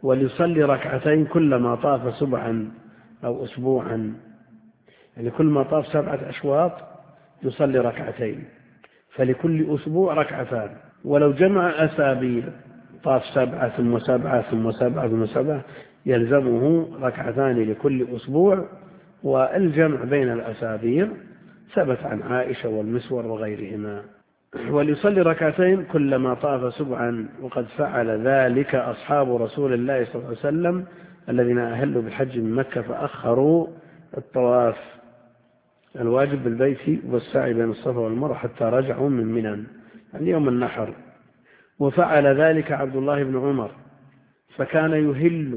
وليصلي ركعتين كلما طاف سبعا أو أسبوعا، يعني كل ما طاف 7 أشواط يصلي ركعتين، فلكل أسبوع ركعتان. ولو جمع أسابيع طاف 7 ثم 7 ثم 7 ثم 7 يلزمه ركعتان لكل أسبوع. والجمع بين الأسابيع ثبت عن عائشة والمسور وغيرهما. وليصلي ركعتين كلما طاف سبعا، وقد فعل ذلك أصحاب رسول الله صلى الله عليه وسلم الذين أهلوا بالحج من مكة فأخروا الطواف الواجب بالبيت والسعي بين الصفا والمروة حتى رجعوا من منى، يعني يوم النحر. وفعل ذلك عبد الله بن عمر، فكان يهل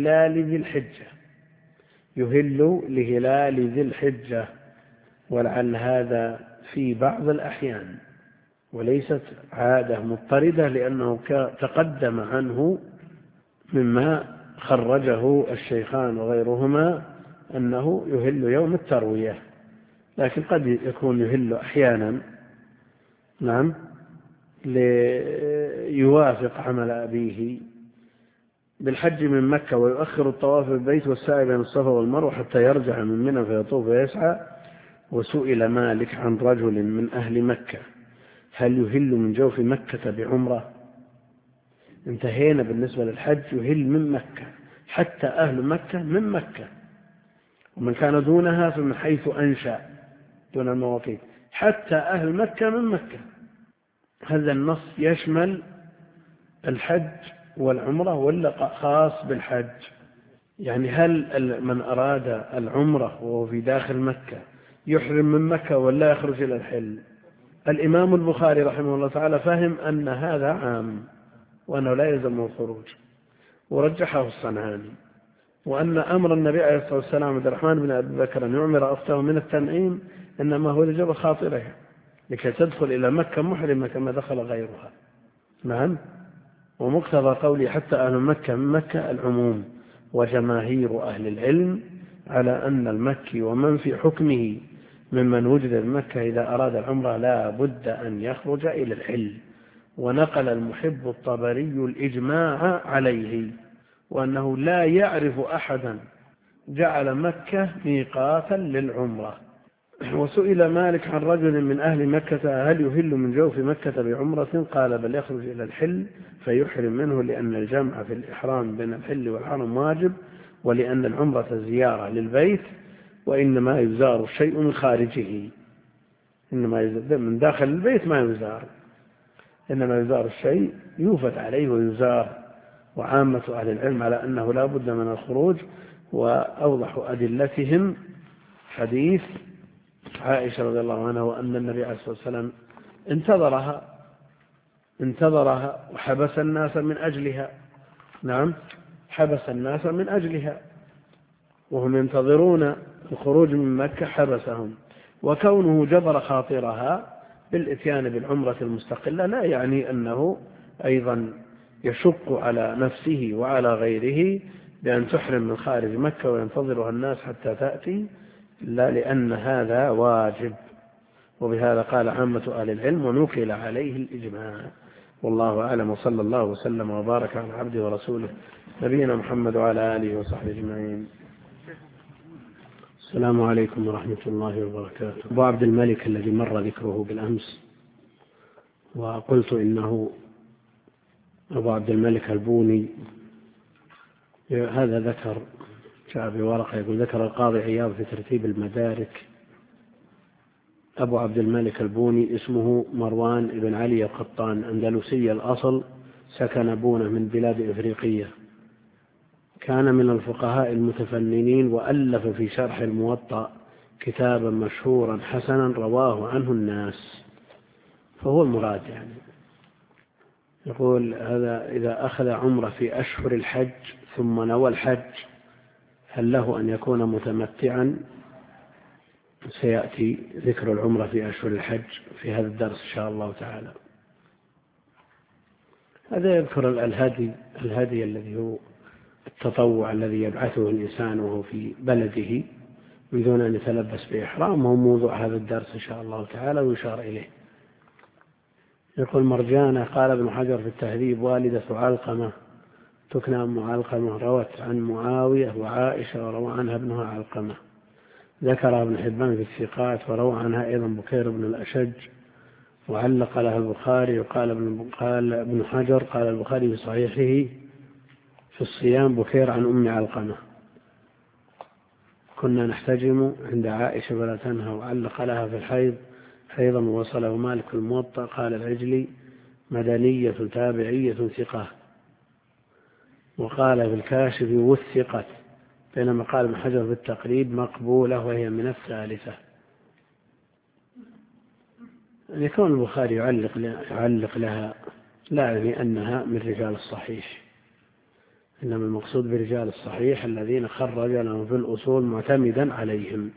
لهلال ذي الحجة، ولعل هذا في بعض الأحيان وليست عادة مضطردة، لأنه تقدم عنه مما خرجه الشيخان وغيرهما أنه يهل يوم التروية، لكن قد يكون يهل أحيانا نعم ليوافق عمل أبيه بالحج من مكة، ويؤخر الطواف بالبيت والسعي بين الصفا والمروة حتى يرجع من منى فيطوف ويسعى. وسئل مالك عن رجل من أهل مكة هل يهل من جوف مكة بعمرة؟ انتهينا بالنسبة للحج يهل من مكة، حتى أهل مكة من مكة، ومن كان دونها فمن حيث أنشأ دون المواقيت، حتى أهل مكة من مكة. هذا النص يشمل الحج والعمرة ولا خاص بالحج؟ يعني هل من أراد العمرة وهو في داخل مكة يحرم من مكة ولا يخرج إلى الحل؟ الإمام البخاري رحمه الله تعالى فهم أن هذا عام وأنه لا يلزم الخروج، ورجحه الصنعاني، وأن أمر النبي عليه الصلاة والسلام عبد الرحمن بن أبي بكر أن يعمر أخته من التنعيم إنما هو لجبر خاطرها لكي تدخل إلى مكة محرمة كما دخل غيرها. نعم. ومقتضى قولي حتى أهل مكة من مكة العموم، وجماهير أهل العلم على أن المكي ومن في حكمه ممن وجد بمكة إذا أراد العمرة لا بد أن يخرج إلى الحل. ونقل المحب الطبري الإجماع عليه، وأنه لا يعرف أحدا جعل مكة ميقاتا للعمرة. وسئل مالك عن رجل من أهل مكة هل يهل من جوف مكة بعمرة؟ قال بل يخرج إلى الحل فيحرم منه، لأن الجمع في الإحرام بين الحل والحرم واجب، ولأن العمرة زيارة للبيت، وإنما يزار الشيء من خارجه، إنما من داخل البيت ما يزار، إنما يزار الشيء يوفد عليه ويزار. وعامة أهل العلم على أنه لا بد من الخروج، وأوضح أدلتهم حديث عائشة رضي الله عنها، وأن النبي عليه الصلاة والسلام انتظرها وحبس الناس من أجلها. نعم، حبس الناس من أجلها وهم ينتظرون الخروج من مكة حبسهم. وكونه جبر خاطرها بالإتيان بالعمرة المستقلة لا يعني أنه أيضا يشق على نفسه وعلى غيره بأن تحرم من خارج مكة وينتظرها الناس حتى تأتي، لا، لأن هذا واجب. وبهذا قال عامة أهل العلم ونقل عليه الإجماع. والله أعلم، وصلى الله وسلم وبارك على عبده ورسوله نبينا محمد وعلى آله وصحبه أجمعين. السلام عليكم ورحمة الله وبركاته. أبو عبد الملك الذي مر ذكره بالأمس وقلت إنه أبو عبد الملك البوني، هذا ذكر جاء بورقة يقول ذكر القاضي عياض في ترتيب المدارك أبو عبد الملك البوني اسمه مروان بن علي القطان، أندلسي الأصل، سكن بونة من بلاد إفريقية، كان من الفقهاء المتفننين، وألف في شرح الموطأ كتابا مشهورا حسنا رواه عنه الناس، فهو المراد. يعني يقول هذا إذا أخذ عمرة في أشهر الحج ثم نوى الحج هل له أن يكون متمتعا؟ سيأتي ذكر العمرة في أشهر الحج في هذا الدرس إن شاء الله تعالى. هذا يذكر الهدي الذي هو التطوع الذي يبعثه الإنسان وهو في بلده بدون أن يتلبس بإحرام، وهو موضوع هذا الدرس إن شاء الله تعالى ويشار إليه. يقول مرجانة قال ابن حجر في التهذيب والدة علقمة تكنى أم علقمة روت عن معاوية وعائشة وروى عنها ابنها علقمة. ذكر ابن حبان في الثقات وروى عنها أيضا بكير بن الأشج وعلق لها البخاري. وقال ابن حجر قال البخاري في صحيحه في الصيام بكير عن أم علقمة كنا نحتجم عند عائشة فلا تنهى. وعلق لها في الحيض أيضا وصله مالك الموطأ. قال العجلي مدنية تابعية ثقة. وقال في الكاشف وثقت، بينما قال ابن حجر في التقريب مقبولة وهي من الثالثة. أن يكون البخاري يعلق لها لا يعني أنها من رجال الصحيح، إنما المقصود برجال الصحيح الذين خرج لهم في الأصول معتمدا عليهم.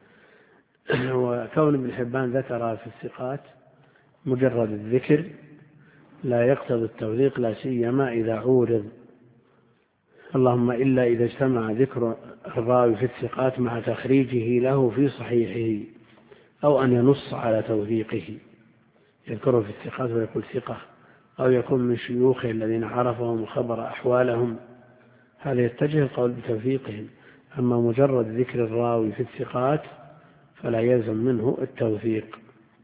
وكون ابن حبان ذكر في الثقات مجرد الذكر لا يقتضي التوثيق، لا سيما إذا عورض، اللهم إلا إذا اجتمع ذكر الراوي في الثقات مع تخريجه له في صحيحه أو أن ينص على توثيقه، يذكره في الثقات ويقول ثقة، أو يكون من شيوخه الذين عرفهم وخبر أحوالهم، هذا يتجه القول بتوثيقهم. أما مجرد ذكر الراوي في الثقات فلا يلزم منه التوثيق.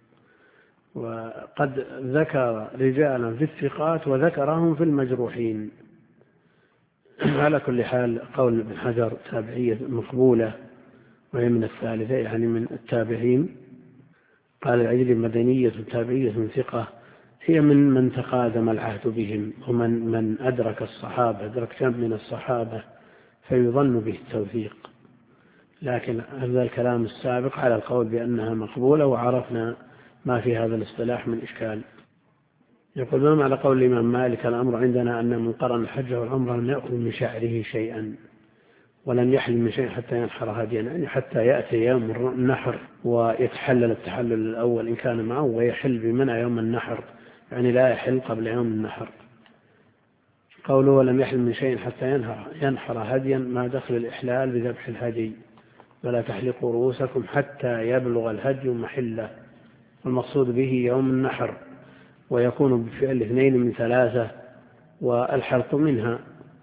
وقد ذكر رجالا في الثقات وذكرهم في المجروحين. على كل حال قول ابن حجر تابعية مقبولة وهي من الثالثة يعني من التابعين. قال العجل مدنية تابعية ثقة، هي من تقادم العهد بهم ومن أدرك الصحابة، أدرك كم من الصحابة فيظن به التوثيق. لكن هذا الكلام السابق على القول بأنها مقبولة، وعرفنا ما في هذا الاصطلاح من إشكال. يقول ما معنى قول الإمام مالك الأمر عندنا أن من قرن الحج والعمرة لم يأخذ من شعره شيئا ولم يحل من شيء حتى ينحر هديا، يعني حتى يأتي يوم النحر ويتحلل التحلل الأول إن كان معه ويحل بمنع يوم النحر، يعني لا يحل قبل يوم النحر. قوله ولم يحل من شيء حتى ينحر هديا ما دخل الإحلال بذبح الهدي، ولا تحلقوا رؤوسكم حتى يبلغ الهدي محله، والمقصود به يوم النحر، ويكون بفعل 2 من 3 والحلق منها.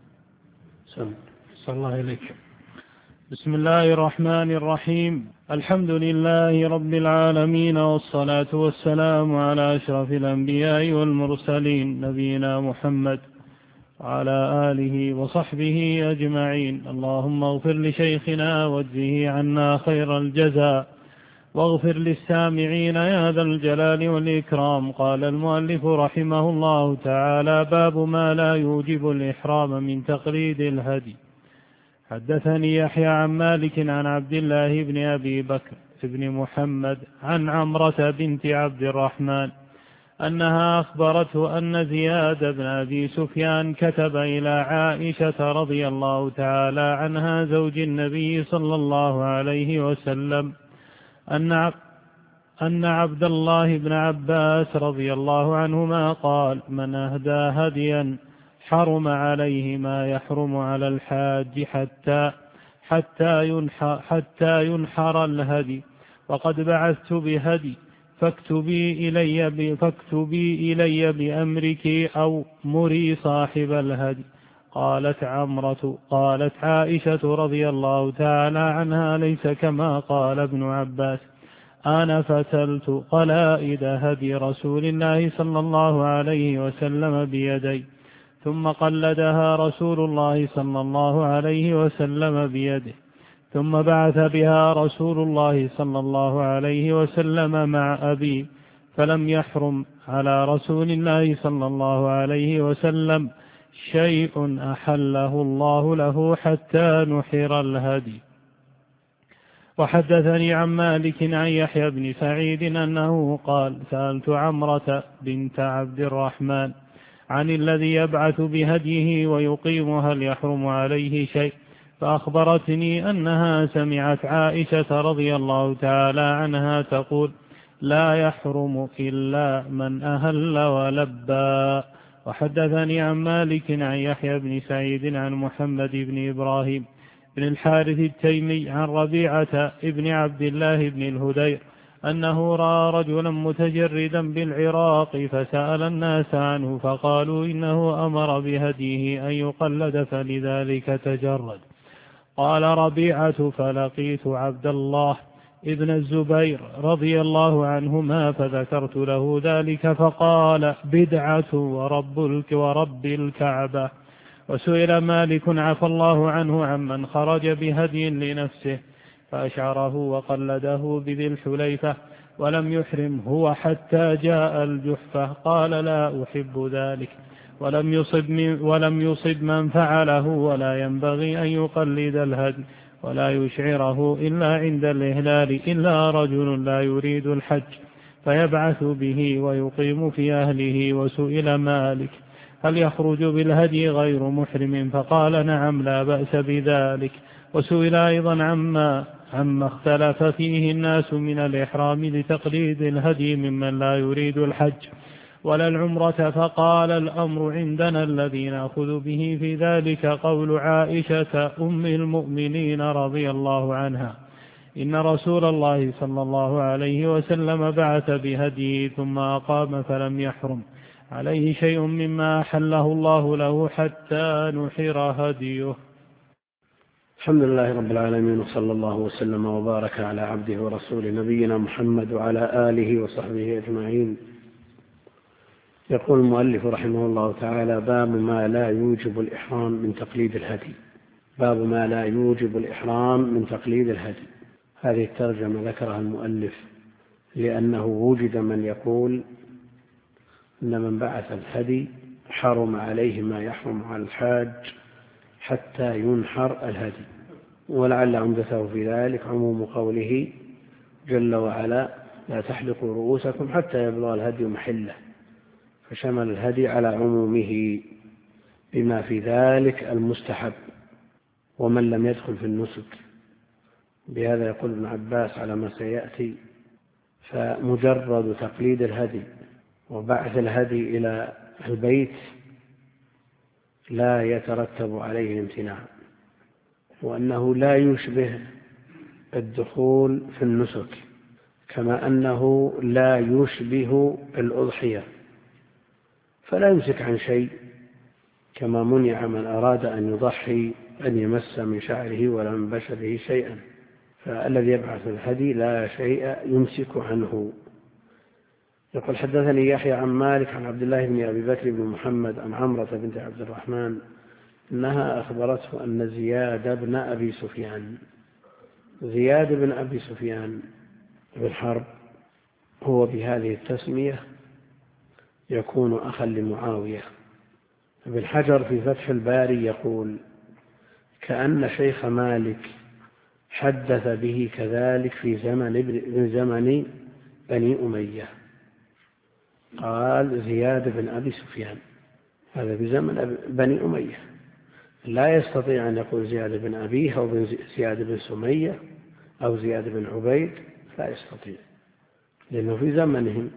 صلى الله عليك. بسم الله الرحمن الرحيم. الحمد لله رب العالمين، والصلاة والسلام على أشرف الأنبياء والمرسلين نبينا محمد وعلى آله وصحبه أجمعين. اللهم اغفر لشيخنا واجزه عنا خير الجزاء، واغفر للسامعين يا ذا الجلال والإكرام. قال المؤلف رحمه الله تعالى: باب ما لا يوجب الإحرام من تقليد الهدي. حدثني يحيى عن مالك عن عبد الله بن أبي بكر بن محمد عن عمرة بنت عبد الرحمن أنها أخبرته أن زياد بن أبي سفيان كتب إلى عائشة رضي الله تعالى عنها زوج النبي صلى الله عليه وسلم أن عبد الله بن عباس رضي الله عنهما قال: من أهدى هديا حرم عليه ما يحرم على الحاج حتى ينحر الهدي، وقد بعثت بهدي فاكتبي إلي بأمرك أو مري صاحب الهدي. قالت عمرة: قالت عائشة رضي الله تعالى عنها: ليس كما قال ابن عباس، أنا فتلت قلائد هدي رسول الله صلى الله عليه وسلم بيدي، ثم قلدها رسول الله صلى الله عليه وسلم بيده، ثم بعث بها رسول الله صلى الله عليه وسلم مع أبي، فلم يحرم على رسول الله صلى الله عليه وسلم شيء أحله الله له حتى نحر الهدي. وحدثني عن مالك عن يحيى بن سعيد أنه قال: سألت عمرة بنت عبد الرحمن عن الذي يبعث بهديه ويقيم هل يحرم عليه شيء، فأخبرتني أنها سمعت عائشة رضي الله تعالى عنها تقول: لا يحرم إلا من أهل ولبى. وحدثني عن مالك عن يحيى بن سعيد عن محمد بن إبراهيم بن الحارث التيمي عن ربيعة ابن عبد الله بن الهدير أنه رأى رجلا متجردا بالعراق فسأل الناس عنه فقالوا إنه أمر بهديه أن يقلد فلذلك تجرد. قال ربيعة: فلقيت عبد الله ابن الزبير رضي الله عنهما فذكرت له ذلك فقال: بدعة ورب الكعبة. وسئل مالك عفى الله عنه عمن خرج بهدي لنفسه فأشعره وقلده بذي الحليفة ولم يحرم هو حتى جاء الجحفة. قال: لا أحب ذلك ولم يصب من فعله، ولا ينبغي أن يقلد الهدي ولا يشعره إلا عند الإهلال إلا رجل لا يريد الحج فيبعث به ويقيم في أهله. وسئل مالك: هل يخرج بالهدي غير محرم؟ فقال: نعم، لا بأس بذلك. وسئل أيضا عما اختلف فيه الناس من الإحرام لتقليد الهدي ممن لا يريد الحج ولا العمرة، فقال: الأمر عندنا الذي نأخذ به في ذلك قول عائشة أم المؤمنين رضي الله عنها: إن رسول الله صلى الله عليه وسلم بعث بهديه ثم أقام فلم يحرم عليه شيء مما أحله الله له حتى نحر هديه. الحمد لله رب العالمين، وصلى الله وسلم وبارك على عبده ورسوله نبينا محمد وعلى آله وصحبه أجمعين. يقول المؤلف رحمه الله تعالى: باب ما لا يوجب الإحرام من تقليد الهدي. باب ما لا يوجب الإحرام من تقليد الهدي. هذه الترجمة ذكرها المؤلف لأنه وجد من يقول إن من بعث الهدي حرم عليه ما يحرم على الحاج حتى ينحر الهدي، ولعل عمدته في ذلك عموم قوله جل وعلا: لا تحلقوا رؤوسكم حتى يبلغ الهدي محله، فشمل الهدي على عمومه بما في ذلك المستحب ومن لم يدخل في النسك. بهذا يقول ابن عباس على ما سيأتي: فمجرد تقليد الهدي وبعث الهدي إلى البيت لا يترتب عليه امتناع، وأنه لا يشبه الدخول في النسك، كما أنه لا يشبه الأضحية، فلا يمسك عن شيء، كما منع من أراد أن يضحي أن يمس من شعره ولا من بشره شيئا. فالذي يبعث الهدي لا شيء يمسك عنه. يقول: حدثني يحيى عن مالك عن عبد الله بن أبي بكر بن محمد عن عمرة بنت عبد الرحمن أنها أخبرته أن زياد بن أبي سفيان بن حرب هو بهذه التسمية يكون أخا لمعاوية. ابن حجر في فتح الباري يقول: كأن شيخ مالك حدث به كذلك في زمن بني أمية. قال: زياد بن أبي سفيان، هذا بزمن بني أمية، لا يستطيع أن يقول زياد بن أبيه أو زياد بن سمية أو زياد بن عبيد، لا يستطيع، لأنه في زمنهم.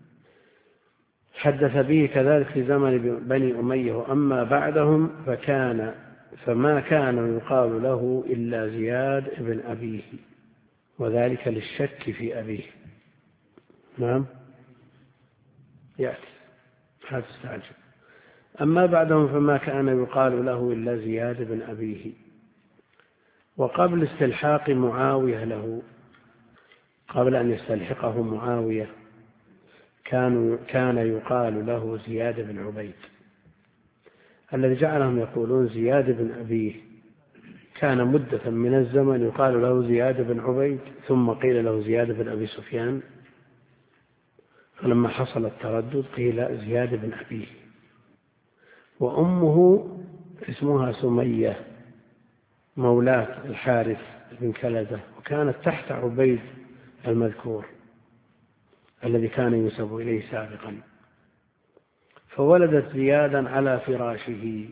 حدث به كذلك في زمن بني أمية، وأما بعدهم فما كان يقال له إلا زياد بن أبيه، وذلك للشك في أبيه. نعم، يأتي هذا استعجب. أما بعدهم فما كان يقال له إلا زياد بن أبيه. وقبل استلحاق معاوية له، قبل أن يستلحقه معاوية، كان يقال له زياد بن عبيد. الذي جعلهم يقولون زياد بن أبيه كان مدة من الزمن يقال له زياد بن عبيد، ثم قيل له زياد بن أبي سفيان، فلما حصل التردد قيل زياد بن أبيه. وأمه اسمها سمية مولاة الحارث بن كلدة، وكانت تحت عبيد المذكور الذي كان ينسب إليه سابقا، فولدت زيادا على فراشه،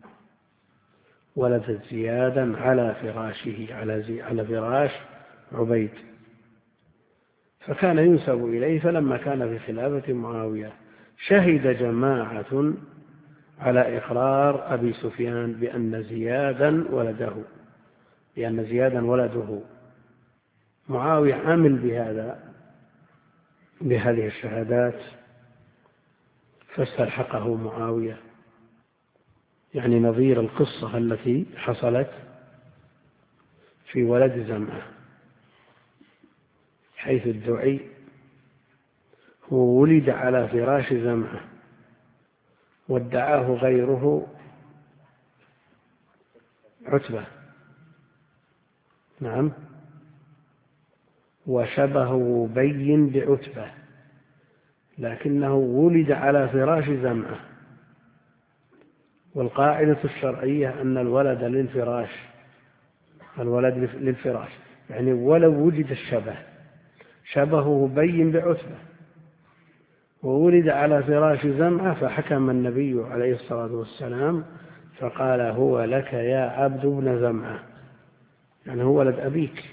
على فراش عبيد، فكان ينسب إليه. فلما كان في خلافة معاوية شهد جماعة على إقرار أبي سفيان بأن زيادا ولده. معاوية عمل بهذا بهذه الشهادات فاستلحقه معاوية، يعني نظير القصة التي حصلت في ولد زمعة، حيث الدعي هو ولد على فراش زمعة وادعاه غيره عتبة، نعم، وشبهه بين بعتبة، لكنه ولد على فراش زمعة. والقاعدة الشرعية أن الولد للفراش، الولد للفراش، يعني ولو وجد الشبه، شبهه بين بعتبة وولد على فراش زمعة، فحكم النبي عليه الصلاة والسلام فقال هو لك يا عبد بن زمعة، يعني هو ولد أبيك،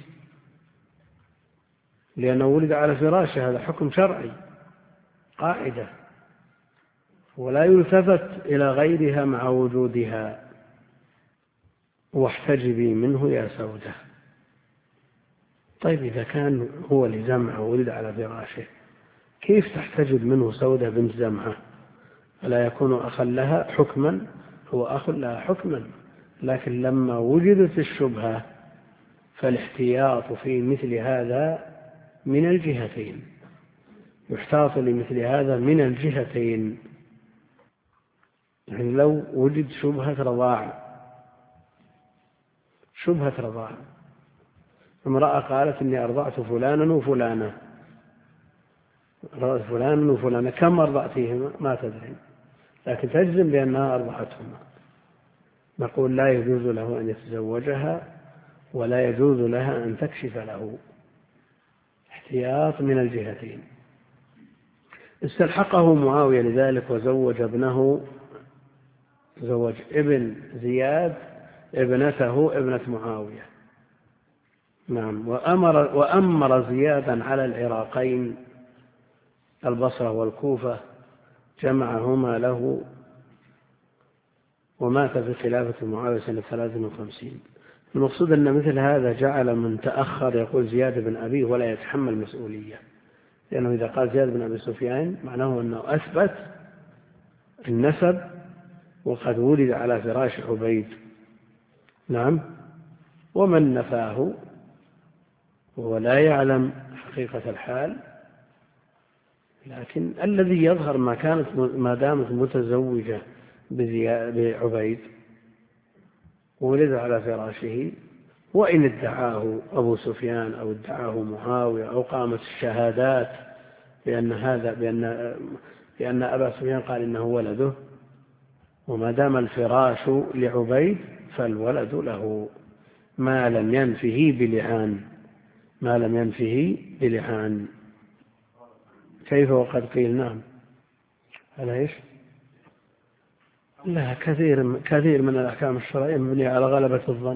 لأنه ولد على فراشه، هذا حكم شرعي قاعدة، ولا يلتفت إلى غيرها مع وجودها. واحتجبي منه يا سودة. طيب إذا كان هو لزمعة وولد على فراشه، كيف تحتجب منه سودة بنت زمعة؟ فلا يكون أخا لها حكما، هو أخ لها حكما، لكن لما وجدت الشبهة فالاحتياط في مثل هذا من الجهتين، يحتاط لمثل هذا من الجهتين. يعني لو وجد شبهة رضاع، امرأة قالت إني أرضعت فلانا وفلانة، أرضعت فلانا وفلانة، كم أرضعتيهما؟ ما تدري، لكن تجزم بأنها أرضعتهما، نقول لا يجوز له أن يتزوجها ولا يجوز لها أن تكشف له، احتياط من الجهتين. استلحقه معاوية لذلك وزوج ابنه، زوج ابن زياد ابنته ابنة معاوية، نعم، وأمر زيادا على العراقين البصرة والكوفة، جمعهما له، ومات في خلافة معاوية سنة 53. المقصود أن مثل هذا جعل من تأخر يقول زياد بن أبيه ولا يتحمل مسؤولية، لأنه إذا قال زياد بن أبي سفيان معناه أنه أثبت النسب وقد ولد على فراش عبيد، نعم، ومن نفاه وهو لا يعلم حقيقة الحال، لكن الذي يظهر ما دامت متزوجة بعبيد ولد على فراشه، وإن ادعاه أبو سفيان أو ادعاه معاوية أو قامت الشهادات بأن أبا سفيان قال إنه ولده، وما دام الفراش لعبيد فالولد له ما لم ينفه بلعان. كيف وقد قيل؟ نعم، على إيش؟ لا، كثير من الأحكام الشرعية مبنية على غلبة الظن.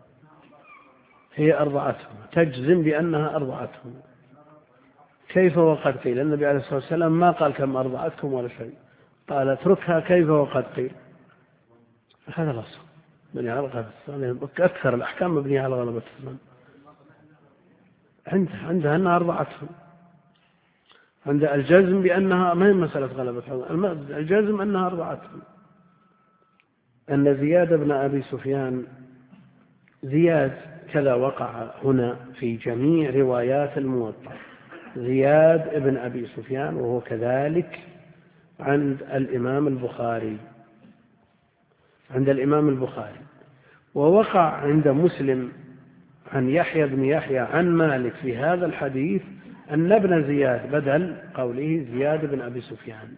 هي أرضعتهم، تجزم بأنها أرضعتهم. كيف وقد قيل؟ النبي عليه الصلاة والسلام ما قال كم أرضعتكم ولا شيء، قال اتركها كيف وقد قيل. هذا الأصل، مبنية على غلبة الظن. أكثر الأحكام مبنية على غلبة الظن. عندها أنها أرضعتهم، عند الجزم بأنها ما هي مسألة غلبة الظن، الجزم أنها أرضعتهم. أن زياد بن أبي سفيان، زياد كذا وقع هنا في جميع روايات الموطأ، زياد بن أبي سفيان، وهو كذلك عند الإمام البخاري، ووقع عند مسلم عن يحيى بن يحيى عن مالك في هذا الحديث أن ابن زياد، بدل قوله زياد بن أبي سفيان،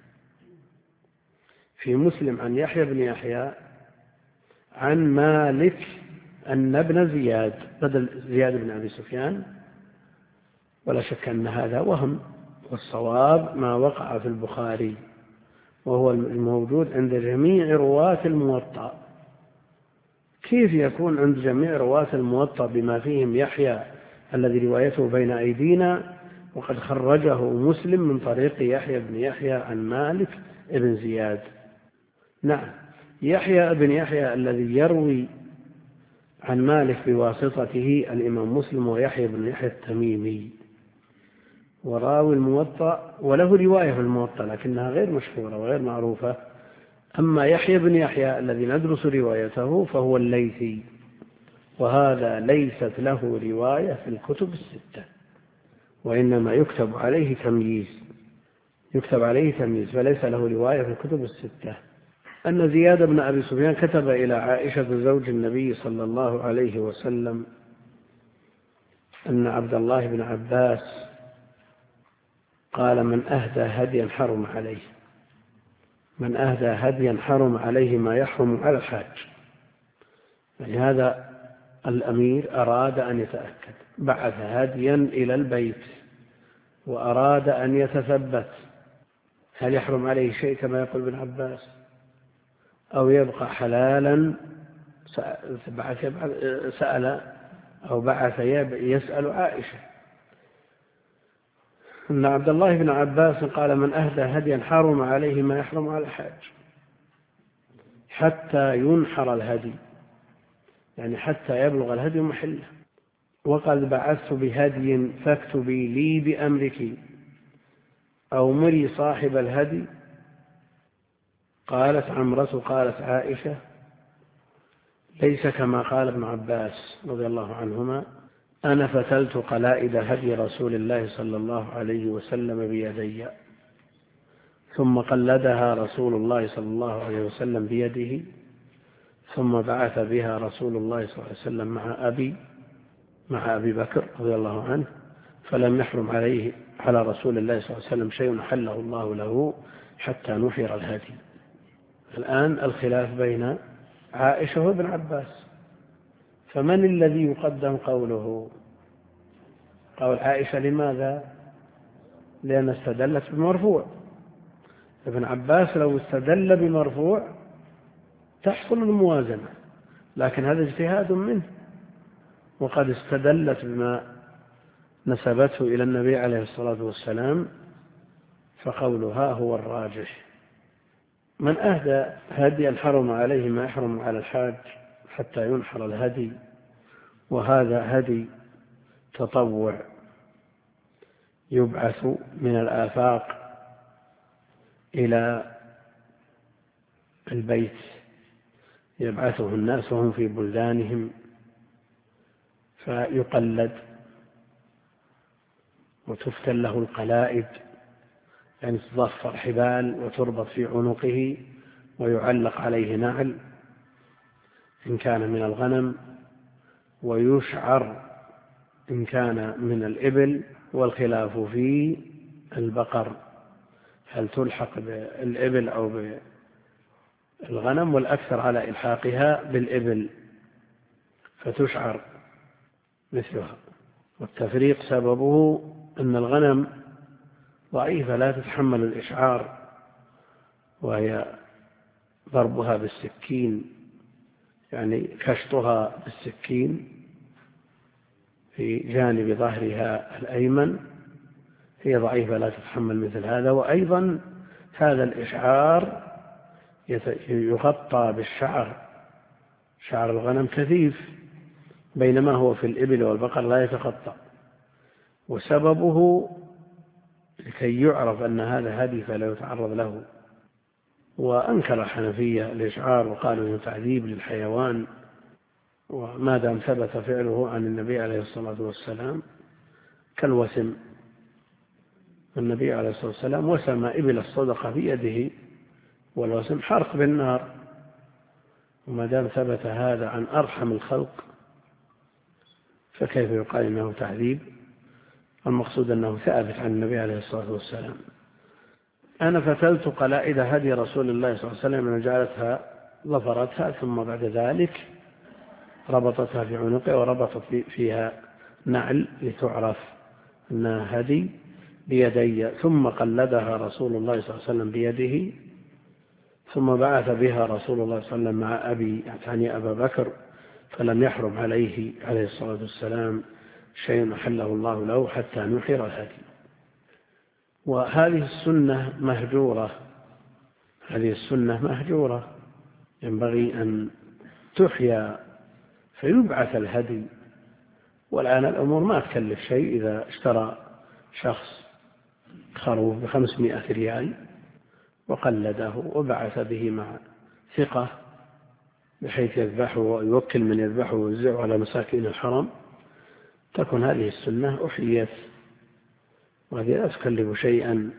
في مسلم عن يحيى بن يحيى عن مالك أن ابن زياد بدل زياد بن أبي سفيان، ولا شك أن هذا وهم، والصواب ما وقع في البخاري وهو الموجود عند جميع رواة الموطأ. كيف يكون عند جميع رواة الموطأ بما فيهم يحيى الذي روايته بين أيدينا وقد خرجه مسلم من طريق يحيى بن يحيى عن مالك ابن زياد؟ نعم، يحيى بن يحيى الذي يروي عن مالك بواسطته الإمام مسلم ويحيى بن يحيى التميمي، وراوي الموطأ وله رواية في الموطأ لكنها غير مشهورة وغير معروفة. أما يحيى بن يحيى الذي ندرس روايته فهو الليثي، وهذا ليست له رواية في الكتب الستة، وإنما يكتب عليه تمييز فليس له رواية في الكتب الستة. أن زياد بن أبي سفيان كتب إلى عائشة زوج النبي صلى الله عليه وسلم أن عبد الله بن عباس قال: من أهدى هديا حرم عليه ما يحرم على الحاج. يعني هذا الأمير أراد أن يتأكد، بعث هديا إلى البيت وأراد أن يتثبت هل يحرم عليه شيء كما يقول ابن عباس أو يبقى حلالا. بعث يسأل عائشة أن عبد الله بن عباس قال: من أهدى هديا حرم عليه ما يحرم على الحاج حتى ينحر الهدي، يعني حتى يبلغ الهدي محله. وقد بعثت بهدي فاكتبي لي بأمرك أو مري صاحب الهدي. قالت عمرة قالت عائشة: ليس كما قال ابن عباس رضي الله عنهما: أنا فتلت قلائد هدي رسول الله صلى الله عليه وسلم بيدي، ثم قلدها رسول الله صلى الله عليه وسلم بيده، ثم بعث بها رسول الله صلى الله عليه وسلم مع أبي بكر رضي الله عنه، فلم يحرم على رسول الله صلى الله عليه وسلم شيء حله الله له حتى نحر الهدي. الآن الخلاف بين عائشة وابن عباس، فمن الذي يقدم قول عائشة؟ لماذا؟ لأن استدلت بمرفوع. ابن عباس لو استدل بمرفوع تحصل الموازنة، لكن هذا اجتهاد منه، وقد استدلت بما نسبته إلى النبي عليه الصلاة والسلام، فقولها هو الراجح. من أهدى هديا حرم عليه ما يحرم على الحاج حتى ينحر الهدي، وهذا هدي تطوع يبعث من الآفاق إلى البيت، يبعثه الناس وهم في بلدانهم فيقلد وتفتل له القلائد، يعني تضفر حبال وتربط في عنقه ويعلق عليه نعل إن كان من الغنم، ويشعر إن كان من الإبل، والخلاف في البقر هل تلحق بالإبل أو بالغنم، والأكثر على إلحاقها بالإبل فتشعر مثلها. والتفريق سببه أن الغنم ضعيفة لا تتحمل الإشعار، وهي ضربها بالسكين، يعني كشطها بالسكين في جانب ظهرها الأيمن، هي ضعيفة لا تتحمل مثل هذا. وأيضا هذا الإشعار يغطى بالشعر، شعر الغنم كثيف، بينما هو في الإبل والبقر لا يتغطى. وسببه لكي يعرف أن هذا هدي فلا يتعرض له. وأنكر الحنفية الإشعار وقالوا إنه تعذيب للحيوان، وما دام ثبت فعله عن النبي عليه الصلاة والسلام كالوسم. النبي عليه الصلاة والسلام وسم إبل الصدقة في يده، والوسم حرق بالنار، وما دام ثبت هذا عن أرحم الخلق فكيف يقال إنه تعذيب؟ المقصود أنه ثابت عن النبي عليه الصلاة والسلام. أنا فتلت قلائد هدي رسول الله صلى الله عليه وسلم، أن جعلتها ظفرتها، ثم بعد ذلك ربطتها في عنقها وربطت فيها نعل لتعرف أنها هدي بيدي، ثم قلدها رسول الله صلى الله عليه وسلم بيده، ثم بعث بها رسول الله صلى الله عليه وسلم مع يعني أبا بكر، فلم يحرم عليه الصلاة والسلام شيء أحله الله له حتى نحر الهدي. وهذه السنة مهجورة، ينبغي أن تحيا فيبعث الهدي. والآن الأمور ما تكلف شيء، إذا اشترى شخص خروف ب500 ريال وقلده وبعث به مع ثقة بحيث يذبحه ويوكل من يذبحه ويوزعه على مساكين الحرم، تكون هذه السنة أحييت، وهذه لا تكلف شيئا.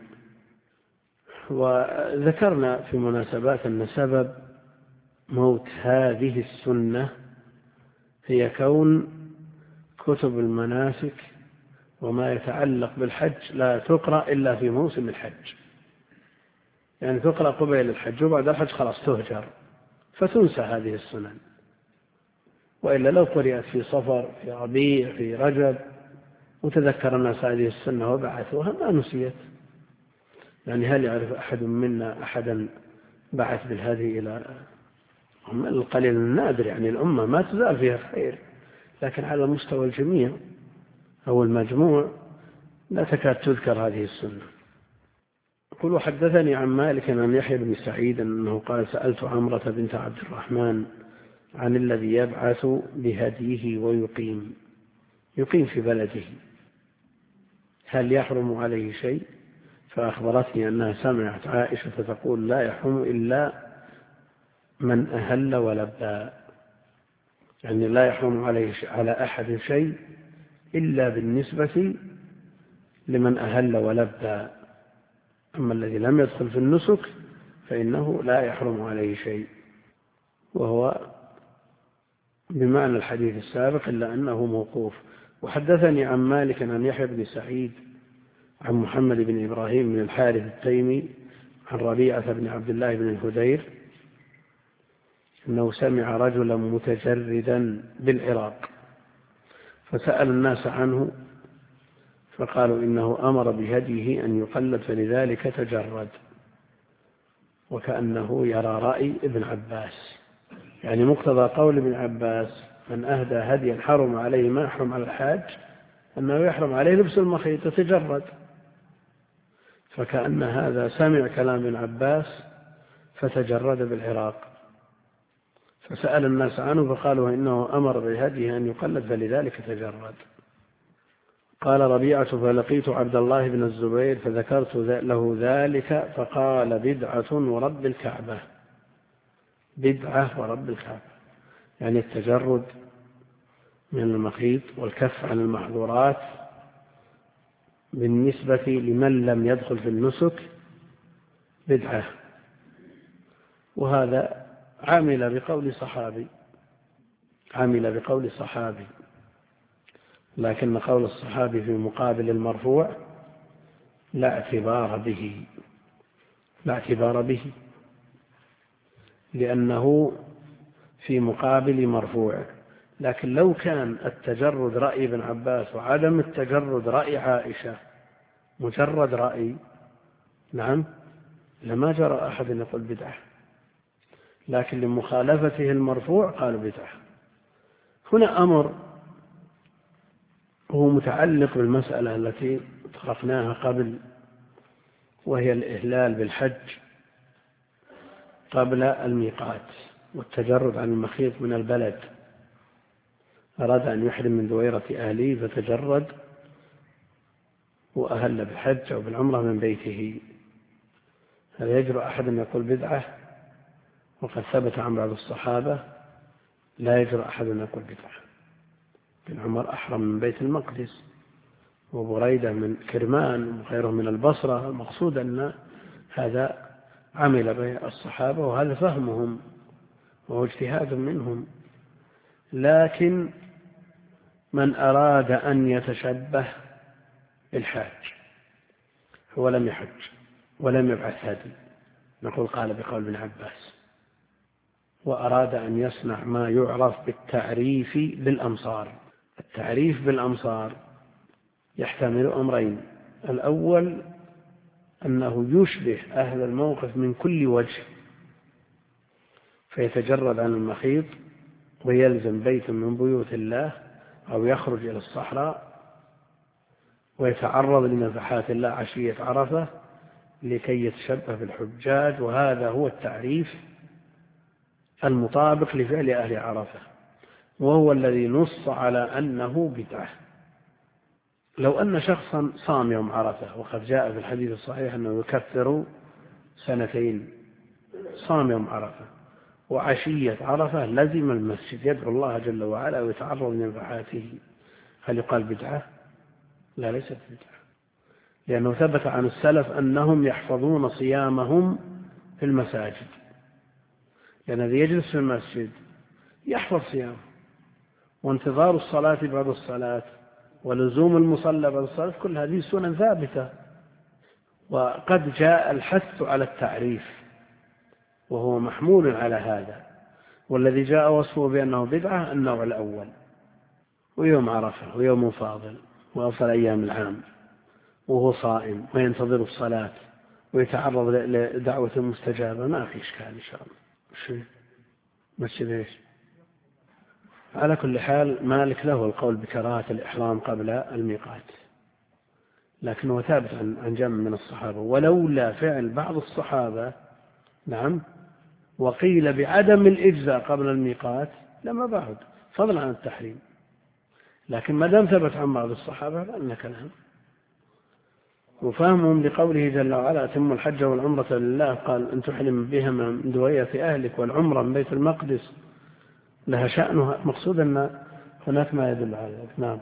وذكرنا في مناسبات أن سبب موت هذه السنة هي كون كتب المناسك وما يتعلق بالحج لا تقرأ إلا في موسم الحج، يعني تقرأ قبيل الحج وبعد الحج خلاص تهجر فتنسى هذه السنن. وإلا لو قرأت في صفر في ربيع في رجب وتذكر الناس هذه السنة وبعثوها ما نسيت. يعني هل يعرف أحد منا أحدا بعث بالهذه إلى القليل النادر؟ يعني الأمة ما تزال فيها خير، لكن على مستوى الجميع أو المجموع لا تكاد تذكر هذه السنة. يقول وحدثني عن مالك عن يحيى بن سعيد أنه قال سألت عمرة بنت عبد الرحمن عن الذي يبعث بهديه ويقيم في بلده هل يحرم عليه شيء؟ فأخبرتني أنها سمعت عائشة تقول لا يحرم إلا من أهل ولبى، يعني لا يحرم على أحد شيء إلا بالنسبة لمن أهل ولبى، أما الذي لم يدخل في النسك فإنه لا يحرم عليه شيء، وهو بمعنى الحديث السابق إلا أنه موقوف. وحدثني عن مالك عن يحيى بن سعيد عن محمد بن إبراهيم بن الحارث التيمي عن ربيعة بن عبد الله بن الهدير أنه سمع رجلا متجردا بالعراق فسأل الناس عنه فقالوا إنه أمر بهديه أن يقلد فلذلك تجرد، وكأنه يرى رأي ابن عباس، يعني مقتضى قول ابن عباس من أهدى هديا حرم عليه ما يحرم على الحاج أنه يحرم عليه لبس المخيط يتجرد، فكأن هذا سمع كلام ابن عباس فتجرد بالعراق فسأل الناس عنه فقالوا إنه أمر بهديه أن يقلد فلذلك تجرد. قال ربيعة فلقيت عبد الله بن الزبير فذكرت له ذلك فقال بدعة ورب الكعبة، بدعة ورب الكعبة، يعني التجرد من المخيط والكف عن المحظورات بالنسبة لمن لم يدخل في النسك بدعة. وهذا عمل بقول صحابي، لكن قول الصحابي في مقابل المرفوع لا اعتبار به لأنه في مقابل مرفوع. لكن لو كان التجرد رأي ابن عباس وعدم التجرد رأي عائشة مجرد رأي نعم لما جرى أحد يقول بدعة، لكن لمخالفته المرفوع قالوا بدعة. هنا أمر هو متعلق بالمسألة التي طرقناها قبل، وهي الإهلال بالحج قبل الميقات والتجرد عن المخيط من البلد. أراد أن يحرم من دويرة أهله فتجرد وأهل بالحج أو بالعمرة من بيته، هل يجرؤ أحد أن يقول بدعة؟ وقد ثبت عن بعض الصحابة لا يجرؤ أحد أن يقول بدعة. بن عمر أحرم من بيت المقدس وبريدة من كرمان وغيره من البصرة. المقصود أن هذا عمل به الصحابة وهذا فهمهم وهو اجتهاد منهم. لكن من أراد أن يتشبه بالحاج هو لم يحج ولم يبعث هدي، نقول قال بقول ابن عباس، وأراد أن يصنع ما يعرف بالتعريف بالأمصار. التعريف بالأمصار يحتمل أمرين: الأول أنه يشبه أهل الموقف من كل وجه فيتجرد عن المخيط ويلزم بيت من بيوت الله أو يخرج إلى الصحراء ويتعرض لنفحات الله عشية عرفة لكي يتشبه بالحجاج، وهذا هو التعريف المطابق لفعل أهل عرفة، وهو الذي نص على أنه بدعة. لو أن شخصا صام يوم عرفة، وقد جاء في الحديث الصحيح أنه يكفر سنتين، صام يوم عرفة وعشية عرفة لزم المسجد يدعو الله جل وعلا ويتعرض لنفحاته، هل يقال بدعة؟ لا، ليست بدعة، لأنه ثبت عن السلف أنهم يحفظون صيامهم في المساجد، لأن الذي يجلس في المسجد يحفظ صيامه، وانتظار الصلاة بعد الصلاة ولزوم المصلى بعد الصلاة، كل هذه سنن ثابتة. وقد جاء الحث على التعريف وهو محمول على هذا، والذي جاء وصفه بأنه بدعة النوع الأول، ويوم عرفة ويوم فاضل وأفضل أيام العام وهو صائم وينتظر الصلاة ويتعرض لدعوة مستجابة، ما في إشكال إن شاء الله. مسجد إيش؟ على كل حال مالك له القول بكراهة الإحرام قبل الميقات، لكنه ثابت عن جمع من الصحابة، ولولا فعل بعض الصحابة نعم وقيل بعدم الإجزاء قبل الميقات لما بعد، فضلا عن التحريم، لكن ما دام ثبت عن بعض الصحابة فإن كلام. وفهمهم لقوله جل وعلا أتم الحج والعمرة لله، قال أن تحرم بهما من دوية أهلك، والعمرة من بيت المقدس لها شأنها، مقصود أن هناك ما يدل على ذلك. نعم.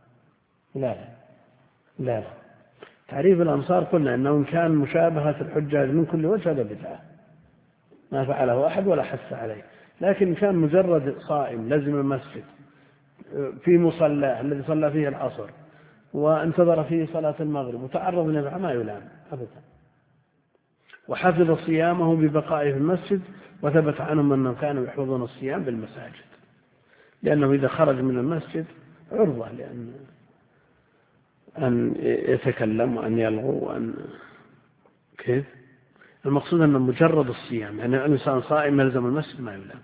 لا تعريف الأنصار قلنا أنه كان مشابهة الحجاج من كل وجه، هذا بدعة ما فعله أحد ولا حث عليه، لكن كان مجرد صائم لزم المسجد في مصلاه الذي صلى فيه العصر وانتظر فيه صلاة المغرب وتعرض لنفع ما يلام أبدا، وحفظ صيامه ببقائه في المسجد، وثبت عنهم أنهم كانوا يحفظون الصيام بالمساجد، لأنه إذا خرج من المسجد عرضة أن يتكلم وأن يلغو وأن كيف. المقصود أن مجرد الصيام، يعني الإنسان صائم يلزم المسجد ما يلام،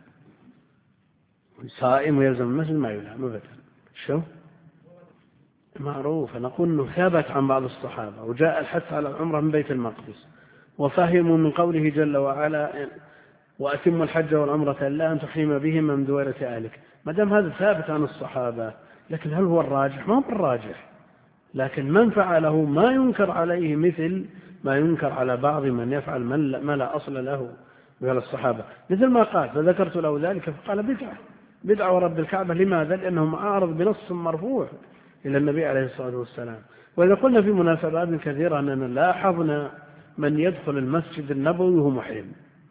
صائم ويلزم المسجد ما يلام أبدا. شو معروف، نقول أنه ثابت عن بعض الصحابة، وجاء الحث على العمرة من بيت المقدس، وفهموا من قوله جل وعلا وأتم الحج والعمرة لله أن تحرم بهما من دويرة أهلك، ما دام هذا ثابت عن الصحابة، لكن هل هو الراجح؟ ما هو الراجح، لكن من فعله ما ينكر عليه مثل ما ينكر على بعض من يفعل ما لا أصل له من الصحابة، مثل ما قال فذكرت له ذلك فقال بدعة ورب الكعبة. لماذا؟ لأنه معارض بنص مرفوع إلى النبي عليه الصلاة والسلام. وإذا قلنا في مناسبات كثيرة أننا لاحظنا من يدخل المسجد النبوي وهو محرم،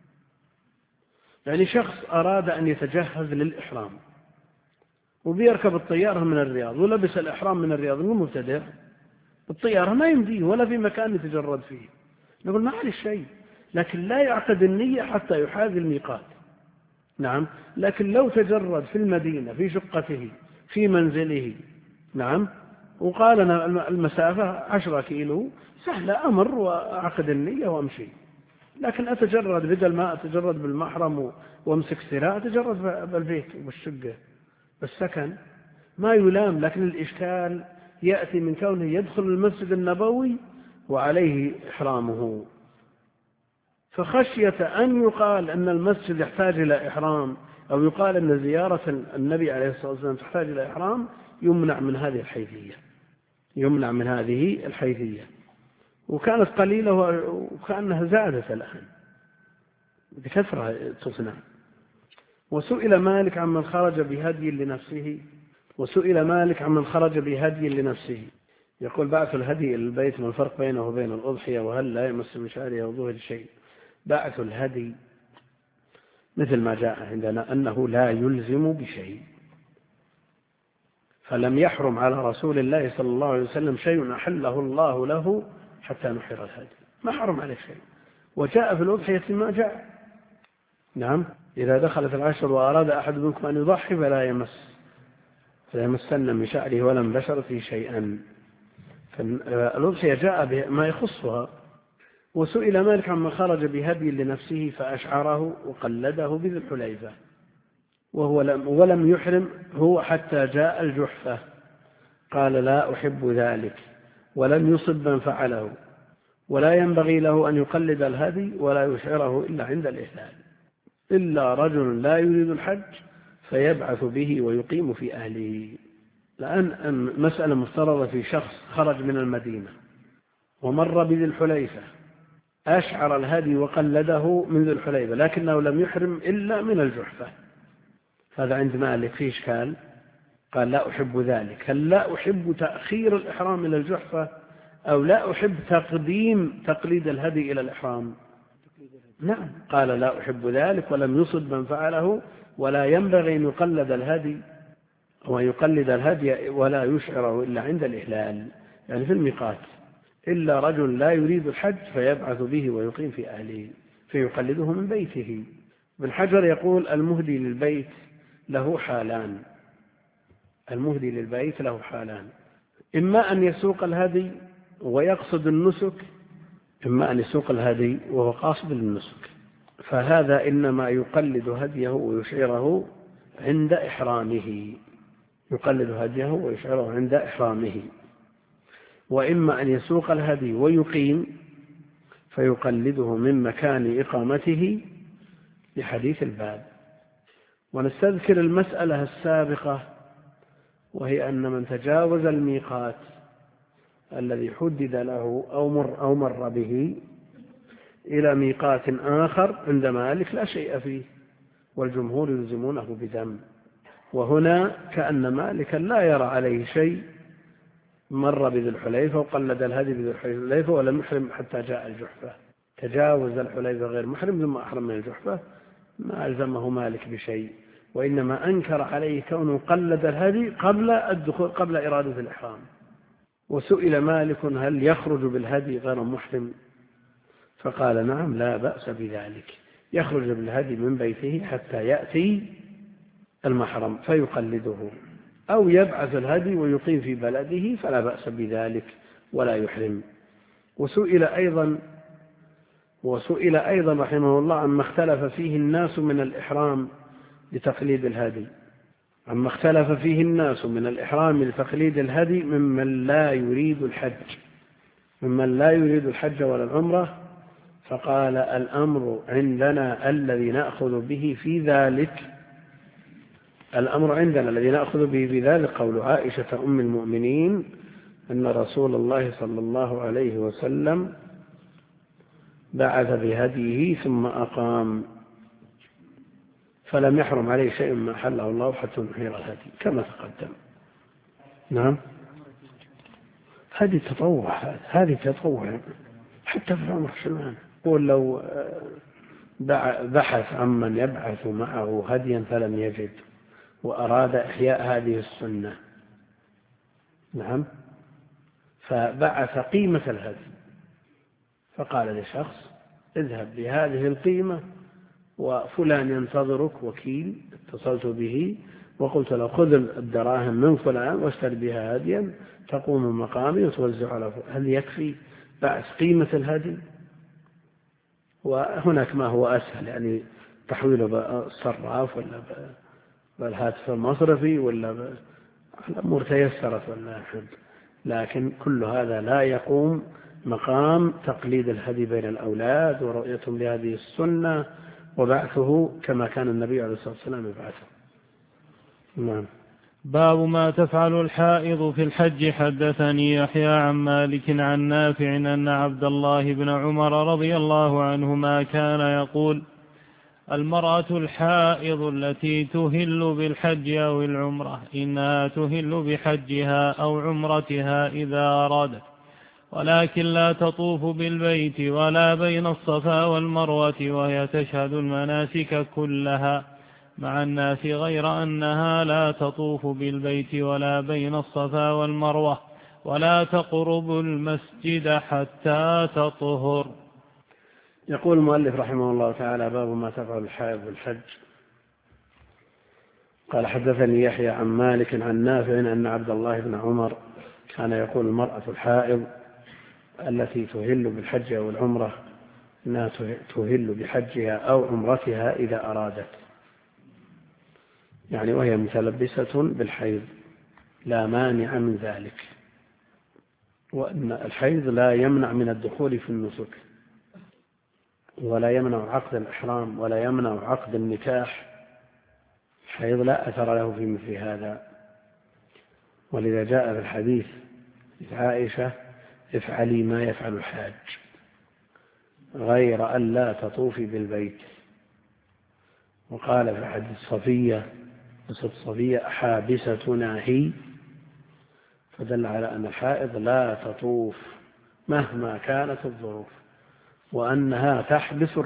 يعني شخص أراد أن يتجهز للإحرام وبيركب الطيارة من الرياض ولبس الإحرام من الرياض المبتدئ، الطيارة ما يمديه ولا في مكان يتجرد فيه، نقول ما عليه شيء، لكن لا يعقد النية حتى يحاذي الميقات. نعم، لكن لو تجرد في المدينة في شقته في منزله نعم وقال أنا المسافة 10 كيلو سهلة، أمر وأعقد النية وأمشي، لكن أتجرد بدل ما أتجرد بالمحرم وأمسك سراء أتجرد بالبيت وبالشقة بالسكن ما يلام. لكن الإشكال يأتي من كونه يدخل المسجد النبوي وعليه إحرامه، فخشية أن يقال أن المسجد يحتاج إلى إحرام أو يقال أن زيارة النبي عليه الصلاة والسلام تحتاج إلى إحرام يمنع من هذه الحيثية، وكانت قليلة وكأنها زادت الآن بكثرة تصنع. وسئل مالك عمن خرج بهدي لنفسه، يقول بعث الهدي إلى البيت، ما الفرق بينه وبين الأضحية، وهل لا يمس من شعره وظهر شيء؟ بعث الهدي مثل ما جاء عندنا أنه لا يلزم بشيء، فلم يحرم على رسول الله صلى الله عليه وسلم شيء أحله الله له حتى نحر الهدي، ما حرم عليه شيء. وجاء في الأضحية ما جاء. نعم، إذا دخلت العشر وأراد أحد منكم أن يضحي فلا يمسن من شعره ولا من بشرته شيئا، فالأضحية جاء بما يخصها. وسئل مالك عمن خرج بهدي لنفسه فأشعره وقلده بذي الحليفة ولم يحرم هو حتى جاء الجحفة، قال لا أحب ذلك، ولم يصب من فعله، ولا ينبغي له أن يقلد الهدي ولا يشعره إلا عند الإهلال، إلا رجل لا يريد الحج فيبعث به ويقيم في أهله. لأن مسألة مفترضة في شخص خرج من المدينة ومر بذي الحليفة، أشعر الهدي وقلده من ذي الحليفة، لكنه لم يحرم إلا من الجحفة، هذا عند مالك فيه إشكال. قال لا أحب ذلك، هل لا أحب تأخير الإحرام إلى الجحفة أو لا أحب تقليد الهدي إلى الإحرام؟ نعم، قال لا أحب ذلك، ولم يصد من فعله، ولا ينبغي أن يقلد الهدي ولا يشعره إلا عند الإهلال، يعني في الميقات، إلا رجل لا يريد الحج فيبعث به ويقيم في أهله فيقلده من بيته. ابن حجر يقول المهدي للبيت له حالان، إما أن يسوق الهدي ويقصد النسك، إما أن يسوق الهدي وهو قاصد للنسك، فهذا إنما يقلد هديه ويشعره عند إحرامه، وإما أن يسوق الهدي ويقيم فيقلده من مكان إقامته لحديث الباب. ونستذكر المسألة السابقة، وهي أن من تجاوز الميقات الذي حدد له أو مر به إلى ميقات آخر عند مالك لا شيء فيه، والجمهور يلزمونه بدم. وهنا كأن مالكا لا يرى عليه شيء، مر بذي الحليفة وقلد الهدي بذي الحليفة ولم يحرم حتى جاء الجحفة، تجاوز الحليفة غير محرم ثم أحرم من الجحفة، ما ألزمه مالك بشيء، وإنما أنكر عليه كونه قلد الهدي قبل إرادة الإحرام. وسئل مالك هل يخرج بالهدي غير محرم؟ فقال نعم لا بأس بذلك، يخرج بالهدي من بيته حتى يأتي المحرم فيقلده، أو يبعث الهدي ويقيم في بلده فلا بأس بذلك ولا يحرم. وسئل أيضا رحمه الله عما اختلف فيه الناس من الإحرام لتقليد الهدي، لتقليد الهدي ممن لا يريد الحج ولا العمرة، فقال الأمر عندنا الذي نأخذ به في ذلك قول عائشة أم المؤمنين أن رسول الله صلى الله عليه وسلم بعث بهديه ثم أقام فلم يحرم عليه شيء ما حله الله حتى نحير الهدي كما تقدم. نعم، هذه تطوع حتى في العمر سلمان. قول لو بحث عمن يبعث معه هديا فلم يجد وأراد إحياء هذه السنة، نعم، فبعث قيمة الهدي، فقال لشخص اذهب بهذه القيمة وفلان ينتظرك وكيل، اتصلت به وقلت له خذ الدراهم من فلان واشتر بها هديا تقوم مقامي وتوزع على فلان. هل يكفي بعث قيمة الهدي؟ وهناك ما هو أسهل، يعني تحويله بالصراف ولا بالهاتف المصرفي ولا الأمور تيسرت ولا أحد، لكن كل هذا لا يقوم مقام تقليد الهدي بين الأولاد ورؤيتهم لهذه السنة وبعثه كما كان النبي عليه الصلاة والسلام يبعثه. نعم. باب ما تفعل الحائض في الحج. حدثني يحيى عن مالك عن نافع أن عبد الله بن عمر رضي الله عنهما كان يقول: المرأة الحائض التي تهل بالحج أو العمرة إنها تهل بحجها أو عمرتها إذا أرادت، ولكن لا تطوف بالبيت ولا بين الصفا والمروة، وهي تشهد المناسك كلها مع الناس، غير أنها لا تطوف بالبيت ولا بين الصفا والمروة ولا تقرب المسجد حتى تطهر. يقول المؤلف رحمه الله تعالى: باب ما تفعل الحائض بالحج. قال: حدثني يحيى عن مالك عن نافع أن عبد الله بن عمر كان يقول: المرأة الحائض التي تهل بالحج أو العمرة إنها تهل بحجها أو عمرتها إذا أرادت، يعني وهي متلبسة بالحيض لا مانع من ذلك، وأن الحيض لا يمنع من الدخول في النسك، ولا يمنع عقد الإحرام، ولا يمنع عقد النكاح. الحيض لا أثر له في مثل هذا. ولذا جاء في الحديث عائشة: افعلي ما يفعل الحاج غير أن لا تطوفي بالبيت. وقال في حديث صفية: قصة صفية: حابستنا هي، فدل على أن الحائض لا تطوف مهما كانت الظروف، وأنها تحبس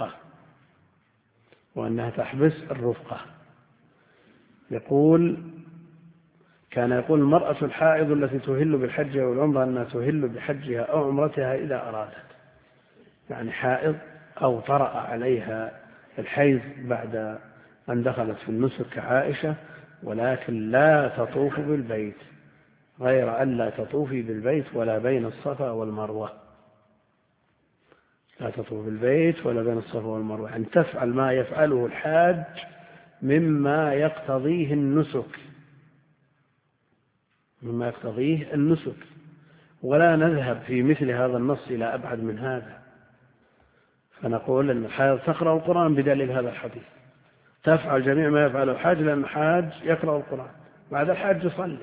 الرفقة. كان يقول المرأة الحائض التي تهل بالحج والعمرة أنها تهل بحجها أو عمرتها إذا أرادت، يعني حائض أو طرأ عليها الحيض بعد أن دخلت في النسك كعائشة، ولكن لا تطوف بالبيت، غير أن لا تطوفي بالبيت ولا بين الصفا والمروة. لا تطوف بالبيت ولا بين الصفا والمروة، أن تفعل ما يفعله الحاج مما يقتضيه النسك، ولا نذهب في مثل هذا النص إلى أبعد من هذا، فنقول أن الحاج تقرأ القرآن بدليل هذا الحديث، تفعل جميع ما يفعله الحاج، لأن الحاج يقرأ القرآن، بعد الحاج يصلي.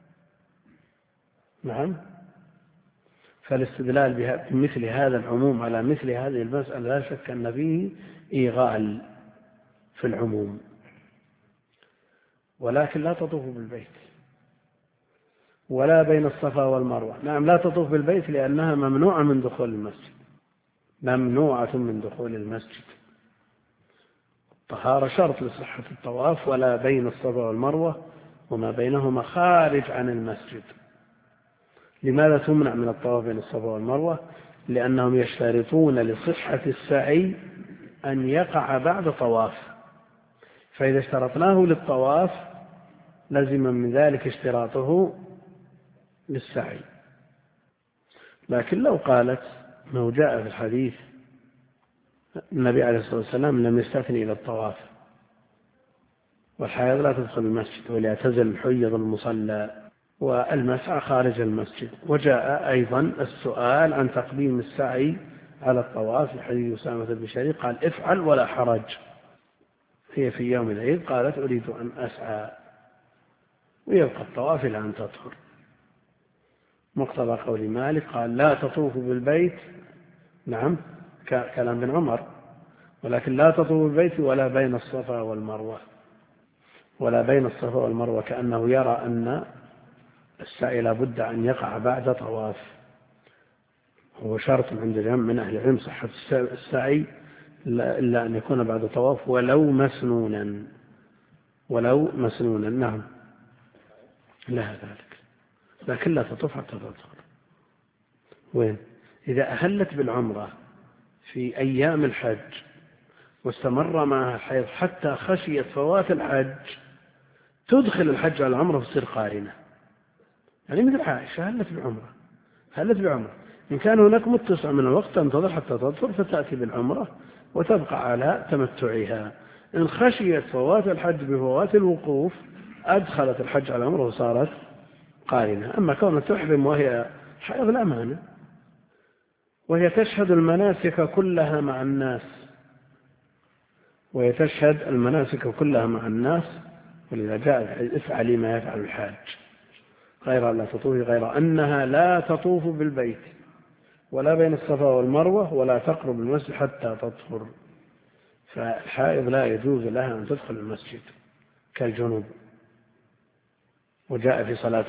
نعم. فالاستدلال بمثل هذا العموم على مثل هذه المسألة لا شك أن فيه إيغال في العموم. ولكن لا تطوف بالبيت ولا بين الصفا والمروة. نعم، لا تطوف بالبيت لأنها ممنوعة من دخول المسجد. الطهارة شرط لصحة الطواف، ولا بين الصفا والمروة وما بينهما خارج عن المسجد. لماذا تمنع من الطواف بين الصفا والمروة؟ لأنهم يشترطون لصحة السعي أن يقع بعد طواف، فإذا اشترطناه للطواف لزم من ذلك اشتراطه للسعي. لكن لو قالت ما جاء في الحديث النبي عليه الصلاة والسلام لم يستثني إلى الطواف، والحائض لا تدخل المسجد، وليعتزل الحيض المصلى والمسعى خارج المسجد. وجاء أيضا السؤال عن تقديم السعي على الطواف في حديث أسامة بن شريك قال: افعل ولا حرج. هي في يوم العيد قالت: أريد أن أسعى، ويبقى الطواف إلى أن تطهر. مقتضى قول مالك قال: لا تطوف بالبيت. نعم، كلام بن عمر، ولكن لا تطوف بالبيت ولا بين الصفا والمروة، كأنه يرى أن السعي لا بد أن يقع بعد طواف. هو شرط عند جمع من أهل العلم صحة السعي إلا أن يكون بعد طواف ولو مسنونا. نعم، لها ذلك، لكن لا تطوف حتى تطهر. وين؟ إذا أهلت بالعمرة في أيام الحج واستمر معها الحيض حتى خشيت فوات الحج، تدخل الحج على العمرة وتصير قارنة، يعني مثل عائشة هلت بعمرة. إن كان هناك متسع من الوقت تنتظر حتى تطهر فتأتي بالعمرة وتبقى على تمتعها. إن خشيت فوات الحج بفوات الوقوف أدخلت الحج على العمرة وصارت قارنة. أما كونها تحرم وهي حائض لا مانع، وهي تشهد المناسك كلها مع الناس، ولذا جاء: افعلي ما يفعل الحاج غير أن لا تطوفي، غير أنها لا تطوف بالبيت ولا بين الصفا والمروة ولا تقرب المسجد حتى تطهر. فالحائض لا يجوز لها أن تدخل المسجد كالجنوب. وجاء في صلاة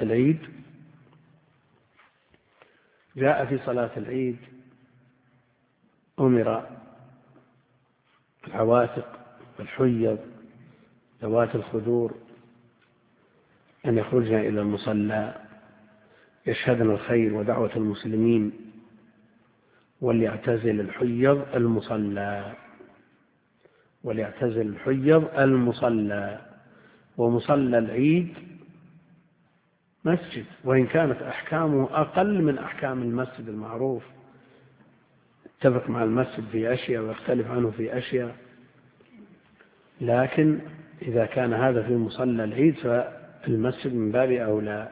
العيد أمر العواتق والحيض ذوات الخدور أن يخرجن إلى المصلى يشهدن الخير ودعوة المسلمين، وليعتزل الحيض المصلى. ومصلى العيد مسجد، وإن كانت أحكامه أقل من أحكام المسجد المعروف، يتفق مع المسجد في أشياء ويختلف عنه في أشياء، لكن إذا كان هذا في مصلى العيد فالمسجد من باب أولى.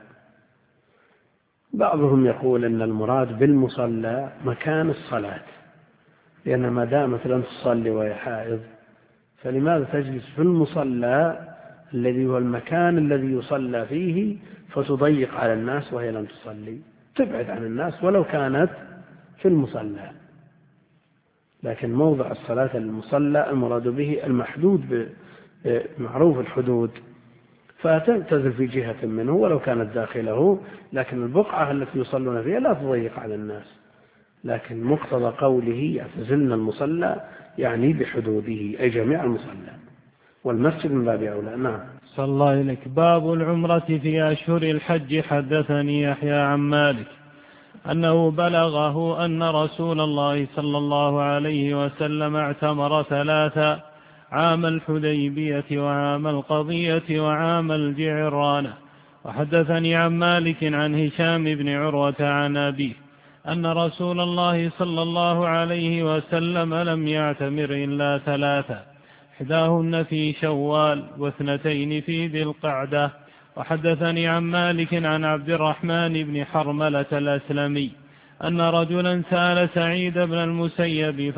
بعضهم يقول أن المراد بالمصلى مكان الصلاة، لأن ما دامت لم تصلي وهي حائض فلماذا تجلس في المصلى الذي هو المكان الذي يصلى فيه، فتضيق على الناس وهي لم تصلي، تبعد عن الناس ولو كانت في المصلى. لكن موضع الصلاة المصلى المراد به المحدود بمعروف الحدود، فتعتزل في جهة منه ولو كانت داخله، لكن البقعة التي يصلون فيها لا تضيق على الناس. لكن مقتضى قوله يعتزلن المصلى يعني بحدوده، أي جميع المصلى، والمسجد من باب أولى. نعم. صلى الله عليك. باب العمرة في أشهر الحج. حدثني يحيى عن مالك أنه بلغه أن رسول الله صلى الله عليه وسلم اعتمر 3: عام الحديبية وعام القضية وعام الجعرانة. وحدثني عن مالك عن هشام بن عروة عن أبيه أن رسول الله صلى الله عليه وسلم لم يعتمر إلا 3: إحداهن في شوال، واثنتين في ذي القعدة. وحدثني عن مالك عن عبد الرحمن بن حرملة الأسلمي أن رجلا سأل سعيد بن المسيب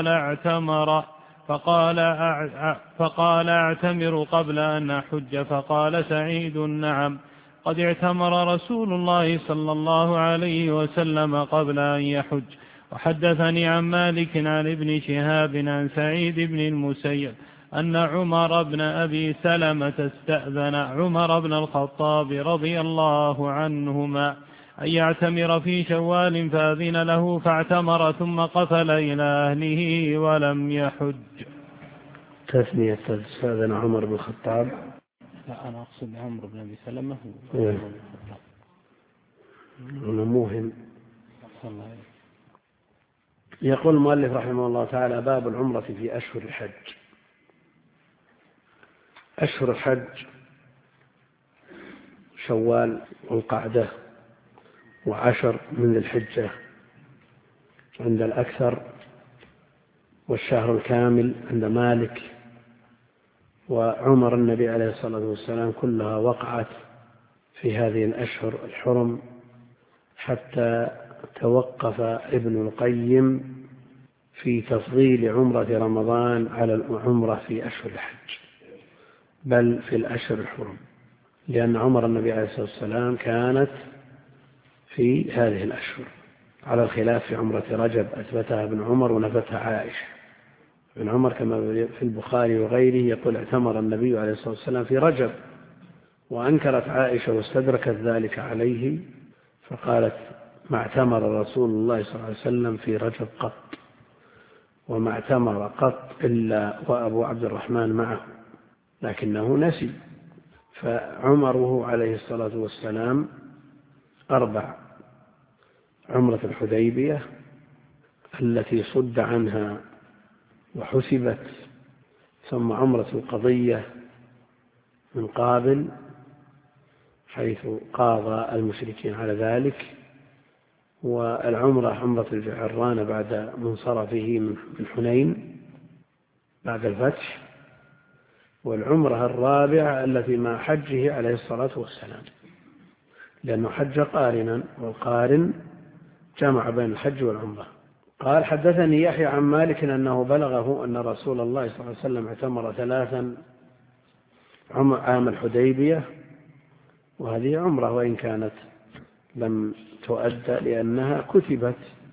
فقال أعتمر قبل أن أحج؟ فقال سعيد: نعم، قد اعتمر رسول الله صلى الله عليه وسلم قبل أن يحج. وحدثني عن مالك عن ابن شهاب عن سعيد بن المسيب أن عمر بن أبي سلمة استأذن عمر بن الخطاب رضي الله عنهما أن يعتمر في شوال، فأذن له فاعتمر ثم قفل إلى أهله ولم يحج. تثنية استأذن عمر بن الخطاب. لا، أنا أقصد عمر بن أبي سلمة موهم. يقول المؤلف رحمه الله تعالى: باب العمرة في أشهر الحج. أشهر الحج شوال والقعدة وعشر من الحجة عند الأكثر، والشهر الكامل عند مالك. وعمر النبي عليه الصلاة والسلام كلها وقعت في هذه الأشهر الحرم، حتى توقف ابن القيم في تفضيل عمرة رمضان على العمرة في أشهر الحج، بل في الأشهر الحرم، لأن عمر النبي عليه الصلاة والسلام كانت في هذه الأشهر، على الخلاف في عمرة رجب أثبتها ابن عمر ونفتها عائشة. ابن عمر كما في البخاري وغيره يقول: اعتمر النبي عليه الصلاة والسلام في رجب، وأنكرت عائشة واستدركت ذلك عليه فقالت: ما اعتمر رسول الله صلى الله عليه وسلم في رجب قط، وما اعتمر قط إلا وأبو عبد الرحمن معه، لكنه نسي. فعمره عليه الصلاة والسلام 4: عمرة الحديبية التي صد عنها وحسبت، ثم عمرة القضية من قابل حيث قاضى المشركين على ذلك، والعمرة عمرة الجعرانة بعد منصرفه من حنين بعد الفتح، والعمرة الرابعة التي مع حجه عليه الصلاة والسلام، لأنه حج قارنا، والقارن جمع بين الحج والعمرة. قال: حدثني يحيى عن مالك أنه بلغه أن رسول الله صلى الله عليه وسلم اعتمر 3: عام الحديبية، وهذه عمرة وإن كانت لم تؤدى لأنها كتبت،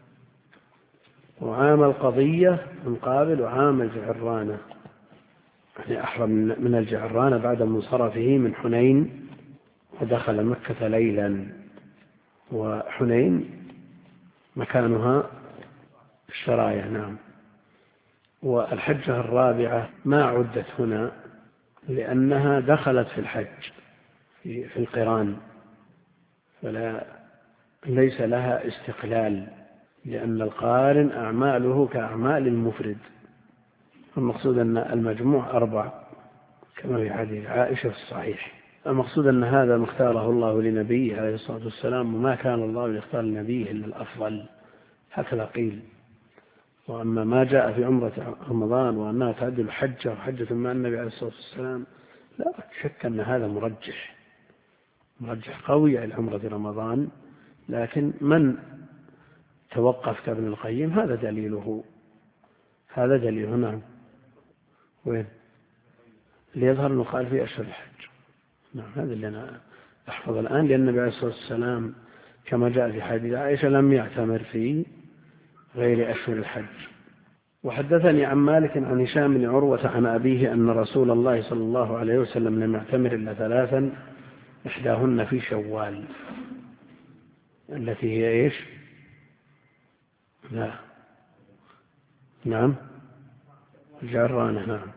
وعام القضية من قابل، وعام الجعرانة يعني أحرم من الجعرانة بعد منصرفه من حنين، ودخل مكة ليلا، وحنين مكانها الشرايع. نعم. والحجة الرابعة ما عدت هنا لأنها دخلت في الحج في القران، ليس لها استقلال، لأن القارن أعماله كأعمال المفرد. المقصود أن المجموع 4 كما في حديث عائشة في الصحيح. المقصود أن هذا مختاره الله لنبيه عليه الصلاة والسلام، وما كان الله يختار لنبيه إلا الأفضل، هكذا قيل. وأما ما جاء في عمرة رمضان وأنها تعدل حجة وحجة مع النبي عليه الصلاة والسلام، لا شك أن هذا مرجح قوي على عمرة رمضان، لكن من توقف كابن القيم هذا دليله. نعم. وين اللي يظهر أنه قال في أشهر الحج؟ نعم، هذا اللي أنا احفظ الآن، لأن النبي عليه الصلاة والسلام كما جاء في حديث عائشة لم يعتمر في غير أشهر الحج. وحدثني عن مالك عن هشام بن عروة عن أبيه أن رسول الله صلى الله عليه وسلم لم يعتمر إلا 3، إحداهن في شوال، التي هي إيش؟ لا، نعم، الجعرانة، نعم،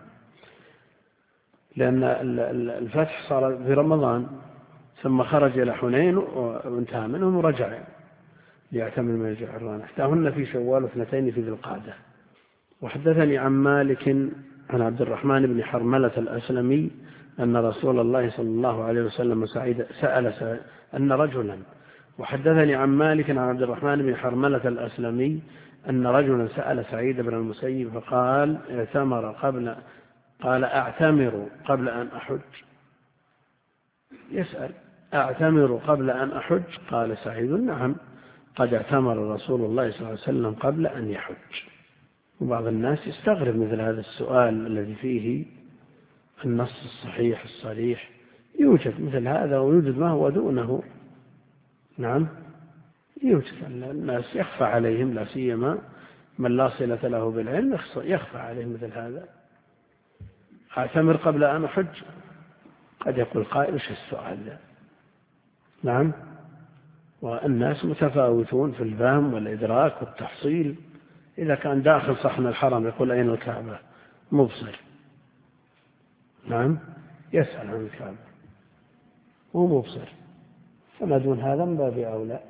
لأن الفتح صار في رمضان، ثم خرج إلى حنين وانتهى منهم ورجع ليعتمر من الجعرانة. إحداهن في شوال واثنتين في ذي القعدة. وحدثني عن مالك عن عبد الرحمن بن حرملة الأسلمي أن رسول الله صلى الله عليه وسلم سأل أن رجلا وحدثني عن مالك عن عبد الرحمن بن حرملة الأسلمي أن رجلا سأل سعيد بن المسيب فقال أعتمر قبل أن أحج. يسأل أعتمر قبل أن أحج؟ قال سعيد نعم، قد اعتمر رسول الله صلى الله عليه وسلم قبل أن يحج. وبعض الناس يستغرب مثل هذا السؤال الذي فيه النص الصحيح الصريح، يوجد مثل هذا ويوجد ما هو دونه. نعم، يوجد الناس يخفى عليهم، لا سيما من لا صلة له بالعلم يخفى عليهم مثل هذا. أعتمر قبل أن أحج، قد يقول قائل وش السؤال ذا؟ نعم، والناس متفاوتون في الفهم والإدراك والتحصيل. إذا كان داخل صحن الحرم يقول أين الكعبة؟ مبصر، نعم، يسأل عن الكعبة ومبصر، فما دون هذا من باب أولى.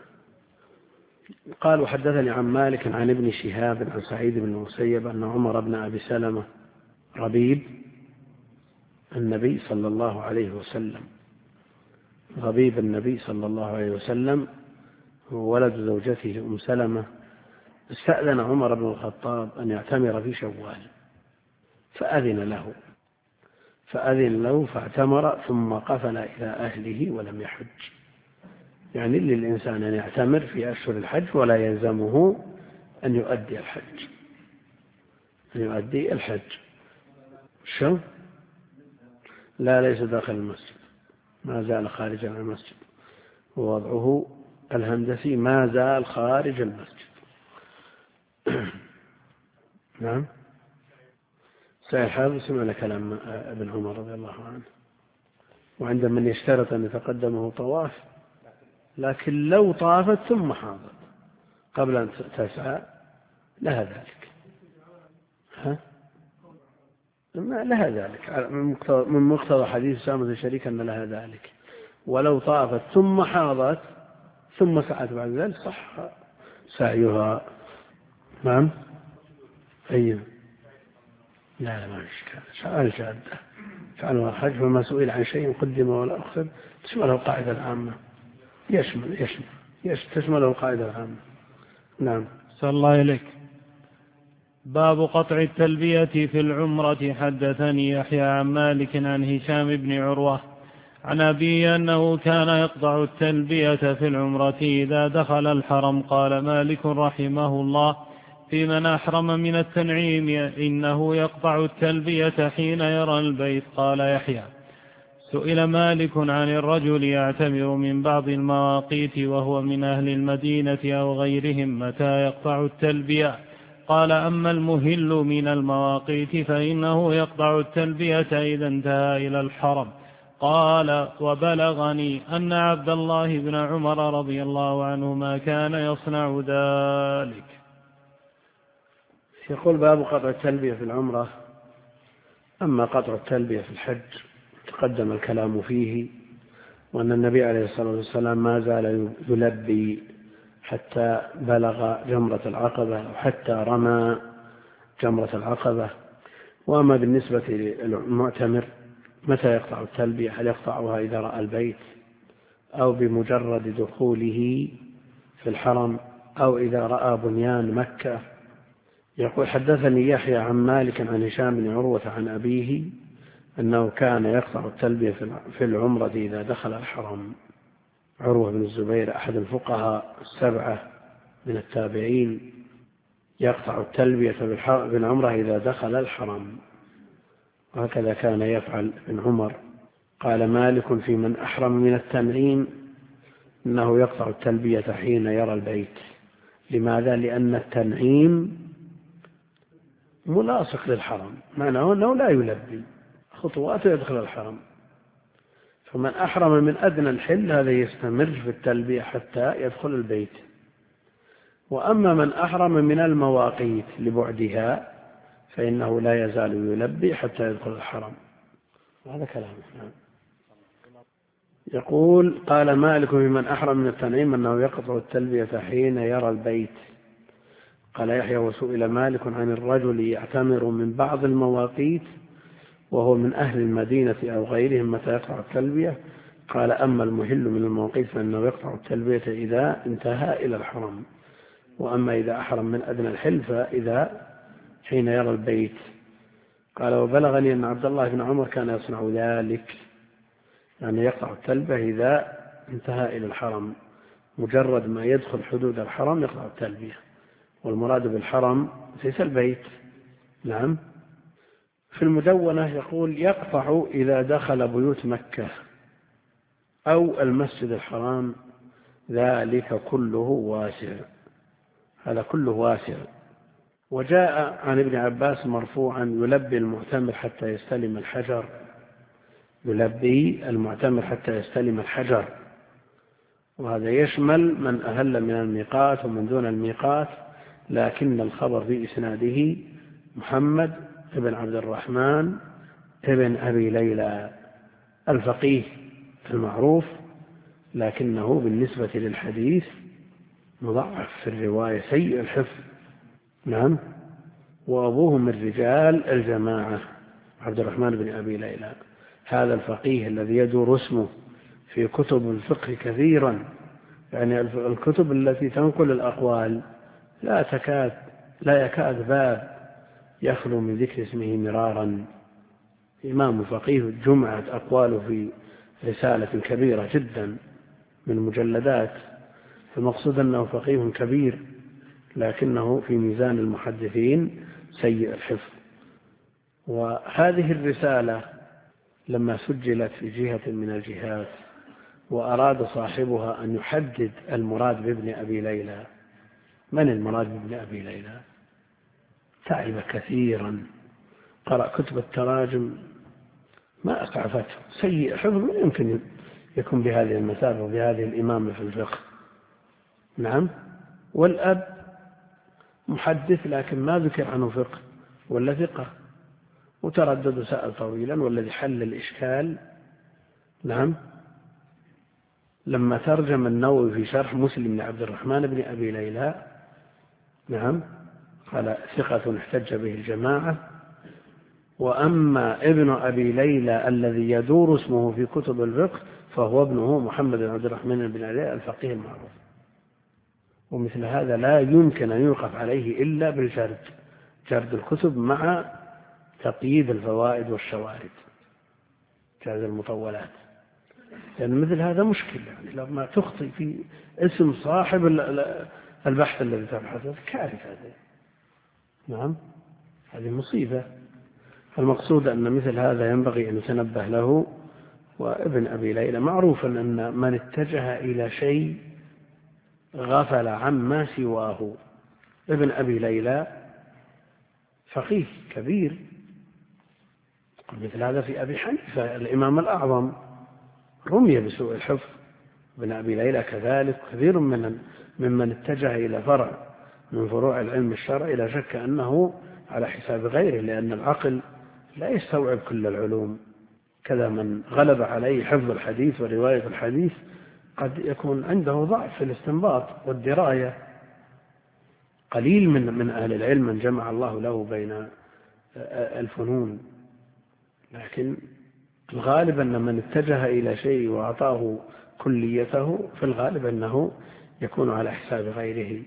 قال وحدثني عن مالك عن ابن شهاب عن سعيد بن المسيب أن عمر بن أبي سلمة ربيب النبي صلى الله عليه وسلم، ربيب النبي صلى الله عليه وسلم هو ولد زوجته أم سلمة، استأذن عمر بن الخطاب أن يعتمر في شوال فأذن له فاعتمر ثم قفل إلى أهله ولم يحج. يعني للإنسان أن يعتمر في أشهر الحج ولا يلزمه أن يؤدي الحج. شو؟ لا، ليس داخل المسجد، ما زال خارج عن المسجد، ووضعه الهندسي ما زال خارج المسجد. نعم، سيحاول سمعنا كلام ابن عمر رضي الله عنه، وعند من يشترط أن يتقدمه طواف، لكن لو طافت ثم حاضت قبل أن تسعى لها ذلك، لها ذلك من مقتضى حديث سامة الشريك أن لها ذلك. ولو طافت ثم حاضت ثم سعت بعد ذلك صح سعيها. نعم، أيوه، لا ما إشكال، سؤال جادة فعلوا الحج فما سئل عن شيء قدم ولا أخر تشمله القاعدة العامة، تشمله القاعدة العامة. نعم. صلى الله إليك. باب قطع التلبية في العمرة. حدثني يحيى عن مالك عن هشام بن عروة عن أبي أنه كان يقطع التلبية في العمرة إذا دخل الحرم. قال مالك رحمه الله في من أحرم من التنعيم إنه يقطع التلبية حين يرى البيت. قال يحيى سئل مالك عن الرجل يعتمر من بعض المواقيت وهو من أهل المدينة أو غيرهم متى يقطع التلبية؟ قال أما المهل من المواقيت فإنه يقطع التلبية إذا انتهى إلى الحرم. قال وبلغني أن عبد الله بن عمر رضي الله عنهما كان يصنع ذلك. يقول باب قطع التلبية في العمرة. أما قطع التلبية في الحج تقدم الكلام فيه، وأن النبي عليه الصلاة والسلام ما زال يلبي حتى بلغ جمرة العقبة وحتى رمى جمرة العقبة. وأما بالنسبة للمعتمر متى يقطع التلبية؟ هل يقطعها إذا رأى البيت أو بمجرد دخوله في الحرم أو إذا رأى بنيان مكة؟ يقول حدثني يحيى عن مالك عن هشام بن عروة عن أبيه أنه كان يقطع التلبية في العمرة إذا دخل الحرم. عروة بن الزبير أحد الفقهاء السبعة من التابعين يقطع التلبية في العمرة إذا دخل الحرم، وهكذا كان يفعل ابن عمر. قال مالك في من أحرم من التنعيم إنه يقطع التلبية حين يرى البيت. لماذا؟ لأن التنعيم ملاصق للحرم، معناه أنه لا يلبي خطواته يدخل الحرم. فمن أحرم من أدنى الحل هذا يستمر في التلبية حتى يدخل البيت. وأما من أحرم من المواقيت لبعدها فإنه لا يزال يلبي حتى يدخل الحرم. هذا كلامه. يقول قال مالك في من أحرم من التنعيم أنه يقطع التلبية حين يرى البيت. قال يحيى وسئل مالك عن الرجل يعتمر من بعض المواقيت وهو من أهل المدينة أو غيرهم متى يقطع التلبية؟ قال أما المهل من المواقيت فإنه يقطع التلبية إذا انتهى إلى الحرم، وأما إذا أحرم من أدنى الحل فإذا حين يرى البيت. قال وبلغني أن عبد الله بن عمر كان يصنع ذلك، يعني يقطع التلبية إذا انتهى إلى الحرم، مجرد ما يدخل حدود الحرم يقطع التلبية، والمراد بالحرم ليس البيت. نعم. في المدونة يقول يقطع إذا دخل بيوت مكة أو المسجد الحرام، ذلك كله واسع، هذا كله واسع. وجاء عن ابن عباس مرفوعا يلبي المعتمر حتى يستلم الحجر، يلبي المعتمر حتى يستلم الحجر، وهذا يشمل من أهل من الميقات ومن دون الميقات، لكن الخبر في إسناده محمد ابن عبد الرحمن ابن أبي ليلى الفقيه المعروف، لكنه بالنسبة للحديث مضعف في الرواية سيء الحفظ. نعم. وأبوه من رجال الجماعة عبد الرحمن بن أبي ليلى، هذا الفقيه الذي يدور اسمه في كتب الفقه كثيرا، يعني الكتب التي تنقل الأقوال لا يكاد باب يخلو من ذكر اسمه مرارا. إمام فقيه جمعت أقواله في رسالة كبيرة جدا من مجلدات، فالمقصود أنه فقيه كبير لكنه في ميزان المحدثين سيء الحفظ. وهذه الرسالة لما سجلت في جهة من الجهات وأراد صاحبها أن يحدد المراد بابن أبي ليلى، من المراد بابن أبي ليلى؟ تعب كثيرا، قرأ كتب التراجم ما أسعفته، سيء حفظ، من يمكن يكون بهذه المثابة وبهذه الإمامة في الفقه. نعم. والأب محدث لكن ما ذكر عنه فقه ولا ثقة، وتردد وسأل طويلا، والذي حل الإشكال نعم لما ترجم النووي في شرح مسلم لعبد الرحمن بن أبي ليلى، نعم، قال ثقة احتج به الجماعة، وأما ابن أبي ليلى الذي يدور اسمه في كتب الفقه فهو ابنه محمد بن عبد الرحمن بن علي الفقيه المعروف. ومثل هذا لا يمكن أن يوقف عليه إلا بالجرد، جرد الكتب مع تقييد الفوائد والشوارد، جرد المطولات، لأن مثل هذا مشكلة، يعني لما تخطئ في اسم صاحب البحث الذي تبحثه كارثة. نعم، هذه مصيبة. المقصود أن مثل هذا ينبغي أن يتنبه له. وابن أبي ليلى معروفا أن من اتجه إلى شيء غفل عما سواه. ابن أبي ليلى فقيه كبير، مثل هذا في أبي حنيفة الإمام الأعظم رمي بسوء الحفظ. ابن أبي ليلى كذلك كثير ممن اتجه إلى فرع من فروع العلم الشرعي لا شك أنه على حساب غيره، لأن العقل لا يستوعب كل العلوم. كذا من غلب عليه حفظ الحديث ورواية الحديث قد يكون عنده ضعف في الاستنباط والدراية. قليل من أهل العلم من جمع الله له بين الفنون، لكن الغالب أن من اتجه إلى شيء وأعطاه كليته في الغالب أنه يكون على حساب غيره.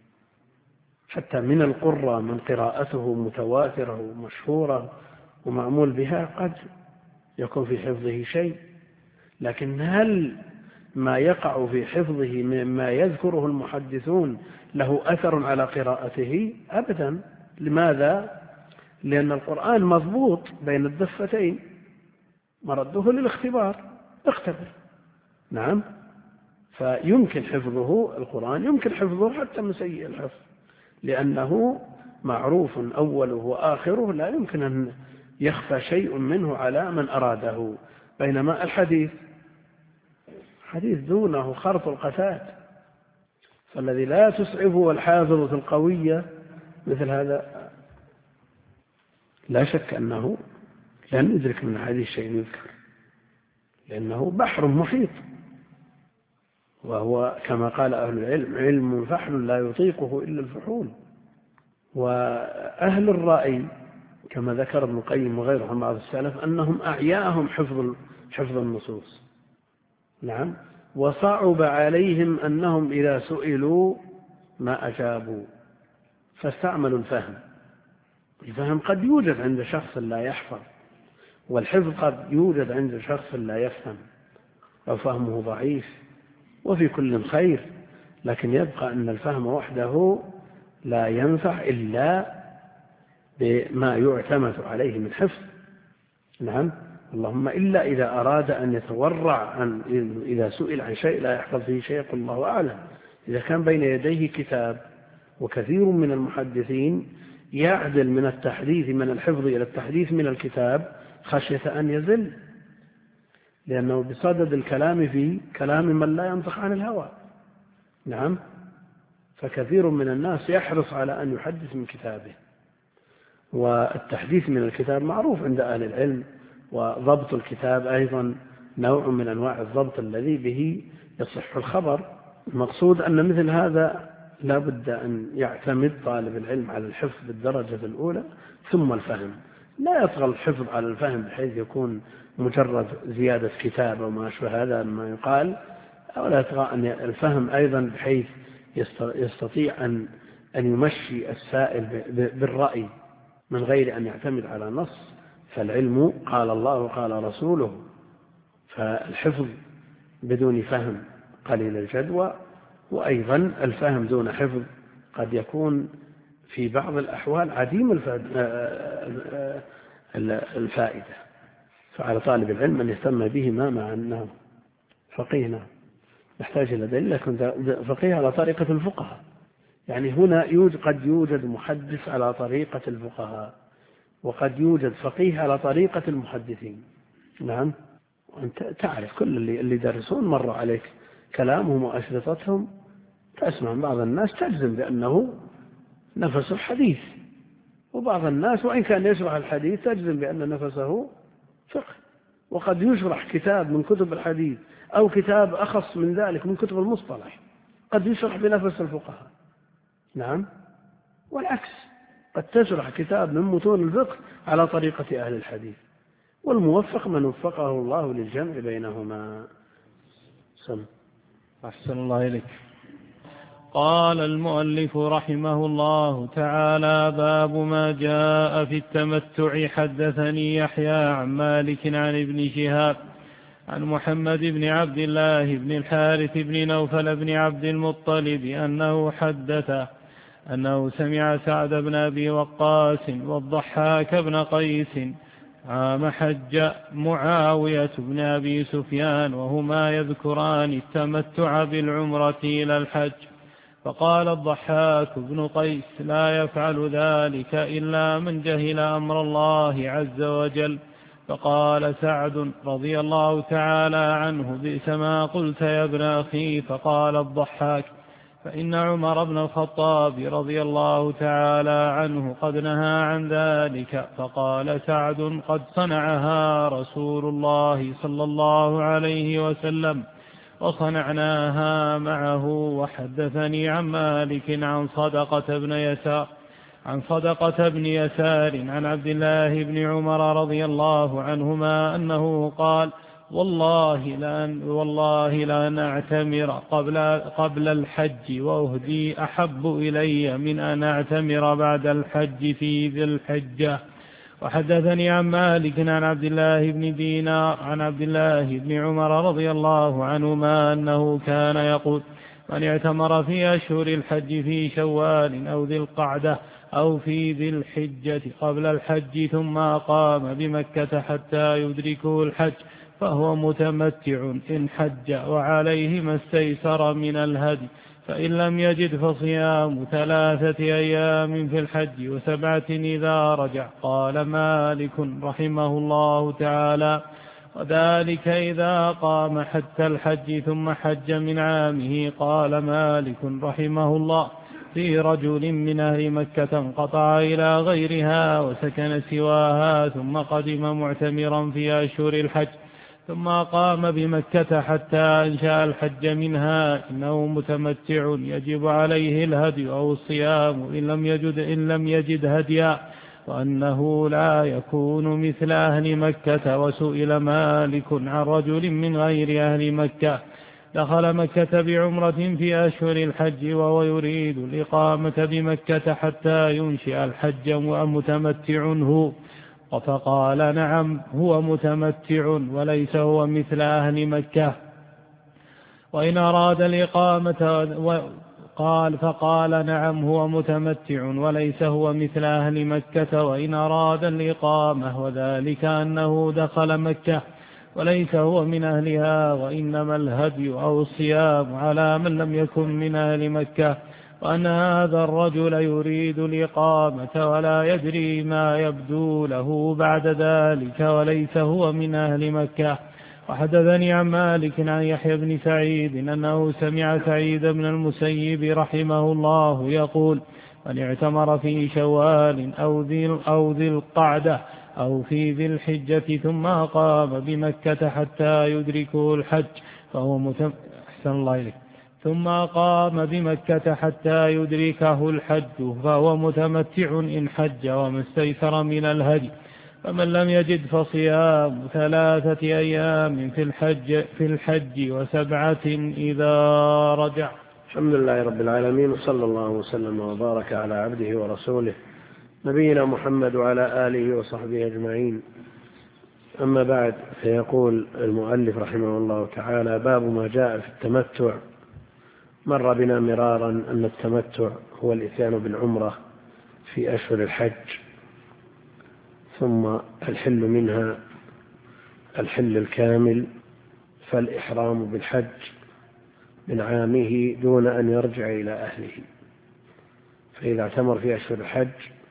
حتى من القرى من قراءته متواترة ومشهورة ومعمول بها قد يكون في حفظه شيء، لكن هل ما يقع في حفظه مما يذكره المحدثون له أثر على قراءته؟ أبدا. لماذا؟ لأن القرآن مضبوط بين الضفتين، مرده للاختبار، اختبر. نعم. فيمكن حفظه القرآن، يمكن حفظه حتى من سيء الحفظ، لأنه معروف أوله وآخره، لا يمكن أن يخفى شيء منه على من أراده. بينما الحديث حديث دونه خرط القتات، فالذي لا تسعفه الحافظة القوية مثل هذا لا شك أنه لن يدرك من الحديث شيء يذكر، لأنه بحر محيط، وهو كما قال أهل العلم علم فحل لا يطيقه إلا الفحول. وأهل الرأي كما ذكر ابن القيم وغيره من بعض السلف أنهم أعياهم حفظ النصوص. نعم. وصعب عليهم أنهم إذا سئلوا ما أجابوا، فاستعملوا الفهم. الفهم قد يوجد عند شخص لا يحفظ، والحفظ قد يوجد عند شخص لا يفهم أو فهمه ضعيف، وفي كل خير، لكن يبقى أن الفهم وحده لا ينفع إلا بما يعتمد عليه من حفظ. نعم. اللهم إلا إذا أراد أن يتورع إذا سئل عن شيء لا يحفظ فيه شيء قل الله أعلم. إذا كان بين يديه كتاب، وكثير من المحدثين يعدل من التحديث من الحفظ إلى التحديث من الكتاب خشية أن يزل، لأنه بصدد الكلام في كلام من لا ينطق عن الهوى. نعم. فكثير من الناس يحرص على أن يحدث من كتابه، والتحديث من الكتاب معروف عند أهل العلم، وضبط الكتاب أيضا نوع من أنواع الضبط الذي به يصح الخبر. المقصود أن مثل هذا لا بد أن يعتمد طالب العلم على الحفظ بالدرجة الأولى ثم الفهم. لا يطغى الحفظ على الفهم بحيث يكون مجرد زيادة كتاب أو ما أشبه هذا ما يقال، أو لا يطغى أن الفهم أيضا بحيث يستطيع أن يمشي السائل بالرأي من غير أن يعتمد على نص. فالعلم قال الله قال رسوله، فالحفظ بدون فهم قليل الجدوى، وأيضا الفهم دون حفظ قد يكون في بعض الأحوال عديم الفائدة. فعلى طالب العلم أن يهتم بهما مع أنه فقيهنا يحتاج إلى دليل، لكن فقيه على طريقة الفقهاء. يعني هنا قد يوجد محدث على طريقة الفقهاء، وقد يوجد فقيه على طريقة المحدثين. نعم. وأنت تعرف كل اللي درسون مر عليك كلامهم وأشرطتهم، تسمع بعض الناس تجزم بأنه نفس الحديث، وبعض الناس وإن كان يشرح الحديث تجزم بأن نفسه فقه. وقد يشرح كتاب من كتب الحديث أو كتاب أخص من ذلك من كتب المصطلح قد يشرح بنفس الفقهاء. نعم. والعكس، قد تشرح كتاب من متون الفقه على طريقة أهل الحديث، والموفق من وفقه الله للجمع بينهما. أحسن الله إليك. قال المؤلف رحمه الله تعالى: باب ما جاء في التمتع. حدثني يحيى عن مالك عن ابن شهاب عن محمد بن عبد الله بن الحارث بن نوفل بن عبد المطلب أنه حدث أنه سمع سعد بن أبي وقاص والضحاك بن قيس عام حج معاوية بن أبي سفيان وهما يذكران التمتع بالعمرة إلى الحج، فقال الضحاك بن قيس: لا يفعل ذلك إلا من جهل أمر الله عز وجل. فقال سعد رضي الله تعالى عنه: بئس ما قلت يا ابن أخي. فقال الضحاك: فإن عمر بن الخطاب رضي الله تعالى عنه قد نهى عن ذلك. فقال سعد: قد صنعها رسول الله صلى الله عليه وسلم وصنعناها معه. وحدثني عن مالك عن صدقة بن يسار عن عبد الله بن عمر رضي الله عنهما أنه قال: والله لأن أعتمر قبل الحج وأهدي أحب إلي من أن أعتمر بعد الحج في ذي الحجة. وحدثني عن مالك عن عبد الله بن دينار عن عبد الله بن عمر رضي الله عنهما أنه كان يقول: من اعتمر في أشهر الحج في شوال أو في ذي الحجة قبل الحج ثم أقام بمكة حتى يدركه الحج فهو متمتع إن حج وعليه ما استيسر من الهدي، فإن لم يجد فصيام 3 أيام في الحج و7 إذا رجع. قال مالك رحمه الله تعالى: وذلك إذا قام حتى الحج ثم حج من عامه. قال مالك رحمه الله: في رجل من أهل مكة انقطع إلى غيرها وسكن سواها ثم قدم معتمرا في أشهر الحج ثم قام بمكة حتى أنشأ الحج منها، إنه متمتع يجب عليه الهدي أو الصيام إن لم يجد هديا، وأنه لا يكون مثل أهل مكة. وسئل مالك عن رجل من غير أهل مكة دخل مكة بعمرة في أشهر الحج وهو يريد الإقامة بمكة حتى ينشئ الحج ومتمتع هو، فقال: نعم هو متمتع وليس هو مثل أهل مكة. وإن أراد الإقامة فقال: نعم هو متمتع وليس هو مثل أهل مكة. وإن أراد الإقامة وذلك أنه دخل مكة وليس هو من أهلها، وإنما الهدي أو الصيام على من لم يكن من أهل مكة، وأن هذا الرجل يريد الإقامة ولا يدري ما يبدو له بعد ذلك وليس هو من أهل مكة. وحدثني عن مالك عن يحيى بن سعيد أنه سمع سعيد بن المسيب رحمه الله يقول: من اعتمر في شوال أو ذي القعدة أو في ذي الحجة ثم قام بمكة حتى يدركه الحج فهو متمتع إن حج وما استيسر من الهدي. فمن لم يجد فصيام 3 أيام في الحج و7 إذا رجع. الحمد لله رب العالمين، وصلى الله وسلم وبارك على عبده ورسوله نبينا محمد وعلى آله وصحبه أجمعين. أما بعد، فيقول المؤلف رحمه الله تعالى: باب ما جاء في التمتع. مر بنا مرارا أن التمتع هو الإتيان بالعمرة في أشهر الحج، ثم الحل منها الحل الكامل، فالإحرام بالحج من عامه دون أن يرجع إلى أهله. فإذا اعتمر في أشهر الحج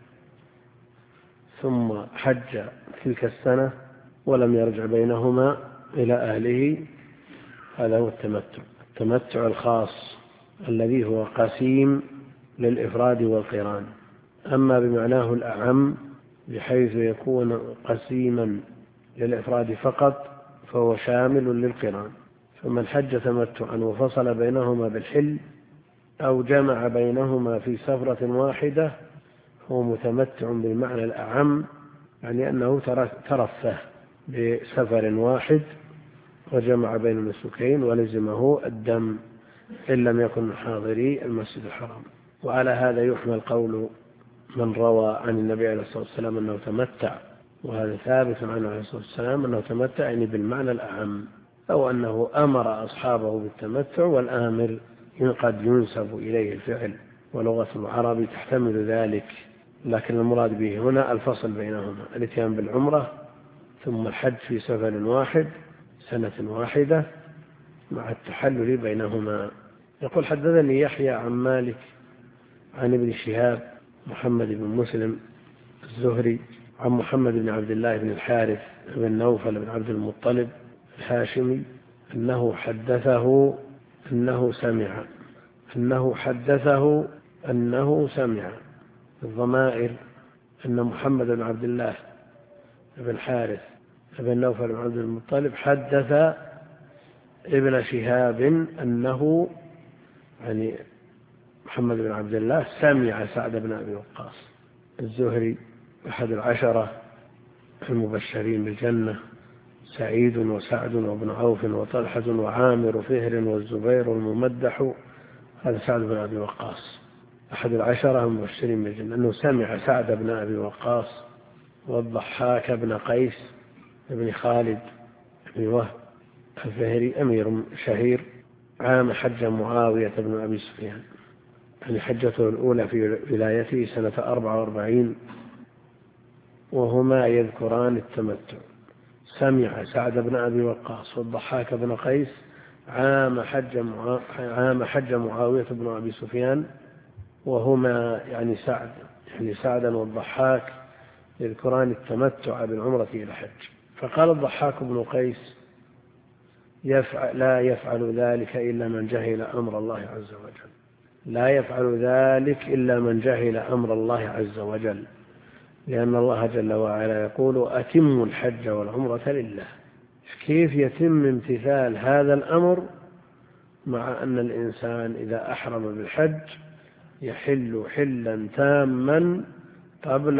ثم حج تلك السنة ولم يرجع بينهما إلى أهله، هذا هو التمتع الخاص الذي هو قسيم للإفراد والقران. أما بمعناه الأعم بحيث يكون قسيما للإفراد فقط فهو شامل للقران. فمن حج تمتعا وفصل بينهما بالحل أو جمع بينهما في سفرة واحدة هو متمتع بالمعنى الأعم، يعني أنه ترفه بسفر واحد وجمع بين النسكين ولزمه الدم إن لم يكن حاضري المسجد الحرام. وعلى هذا يحمل قول من روى عن النبي عليه الصلاة والسلام أنه تمتع، وهذا ثابت عنه عليه الصلاة والسلام أنه تمتع يعني بالمعنى الأعم، أو أنه أمر أصحابه بالتمتع، والآمر قد ينسب إليه الفعل، ولغة العرب تحتمل ذلك، لكن المراد به هنا الفصل بينهما، الاتيان بالعمرة ثم الحج في سفر واحد سنة واحدة مع التحلل بينهما. يقول: حدثني يحيى عن مالك عن ابن شهاب محمد بن مسلم الزهري عن محمد بن عبد الله بن الحارث بن نوفل بن عبد المطلب الهاشمي أنه حدثه أنه سمع الضمائر أن محمد بن عبد الله بن الحارث بن نوفل بن عبد المطلب حدث ابن شهاب أنه، يعني محمد بن عبد الله سمع سعد بن أبي وقاص الزهري أحد 10 المبشرين بالجنة، سعيد وسعد وابن عوف وطلحة وعامر وفهر والزبير والممدح، هذا سعد بن أبي وقاص أحد 10 المبشرين بالجنة، أنه سمع سعد بن أبي وقاص والضحاك بن قيس بن خالد بن وهب الفهري أمير شهير عام حج معاوية بن أبي سفيان يعني حجته الأولى في ولايته سنة 44، وهما يذكران التمتع. سمع سعد بن أبي وقاص والضحاك بن قيس عام حج معاوية بن أبي سفيان، وهما يعني سعدا والضحاك يذكران التمتع بالعمرة إلى الحج. فقال الضحاك بن قيس لا يفعل ذلك إلا من جهل أمر الله عز وجل، لا يفعل ذلك إلا من جهل أمر الله عز وجل، لأن الله جل وعلا يقول أتموا الحج والعمرة لله. كيف يتم امتثال هذا الأمر مع أن الإنسان إذا أحرم بالحج يحل حلا تاما قبل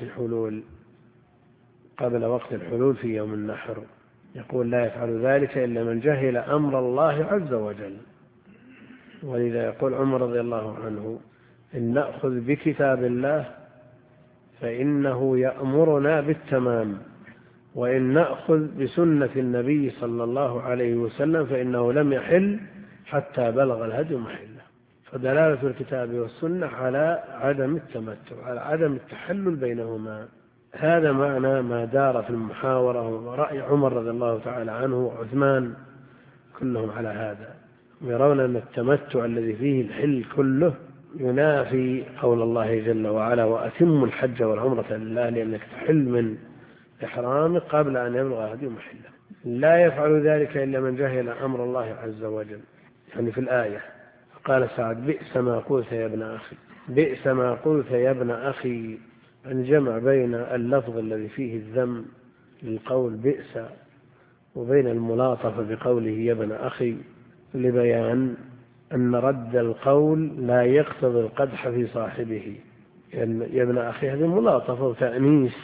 وقت الحلول في يوم النحر؟ يقول لا يفعل ذلك إلا من جهل أمر الله عز وجل. ولذا يقول عمر رضي الله عنه إن نأخذ بكتاب الله فإنه يأمرنا بالتمام، وإن نأخذ بسنة النبي صلى الله عليه وسلم فإنه لم يحل حتى بلغ الهدي محله. فدلالة الكتاب والسنة على عدم التمتع، على عدم التحلل بينهما. هذا معنى ما دار في المحاورة ورأي عمر رضي الله تعالى عنه وعثمان كلهم على هذا، يرون أن التمتع الذي فيه الحل كله ينافي قول الله جل وعلا وأتم الحج والعمرة لله، لأنك تحل من إحرامك قبل أن يبلغ هدي محله. لا يفعل ذلك إلا من جهل أمر الله عز وجل. يعني في الآية قال سعد بئس ما قلت يا ابن أخي، بئس ما قلت يا ابن أخي، أن جمع بين اللفظ الذي فيه الذم للقول بئس وبين الملاطفة بقوله يا ابن أخي، لبيان أن رد القول لا يقتضي القدح في صاحبه. يعني يا ابن أخي هذه ملاطفة وتأنيس،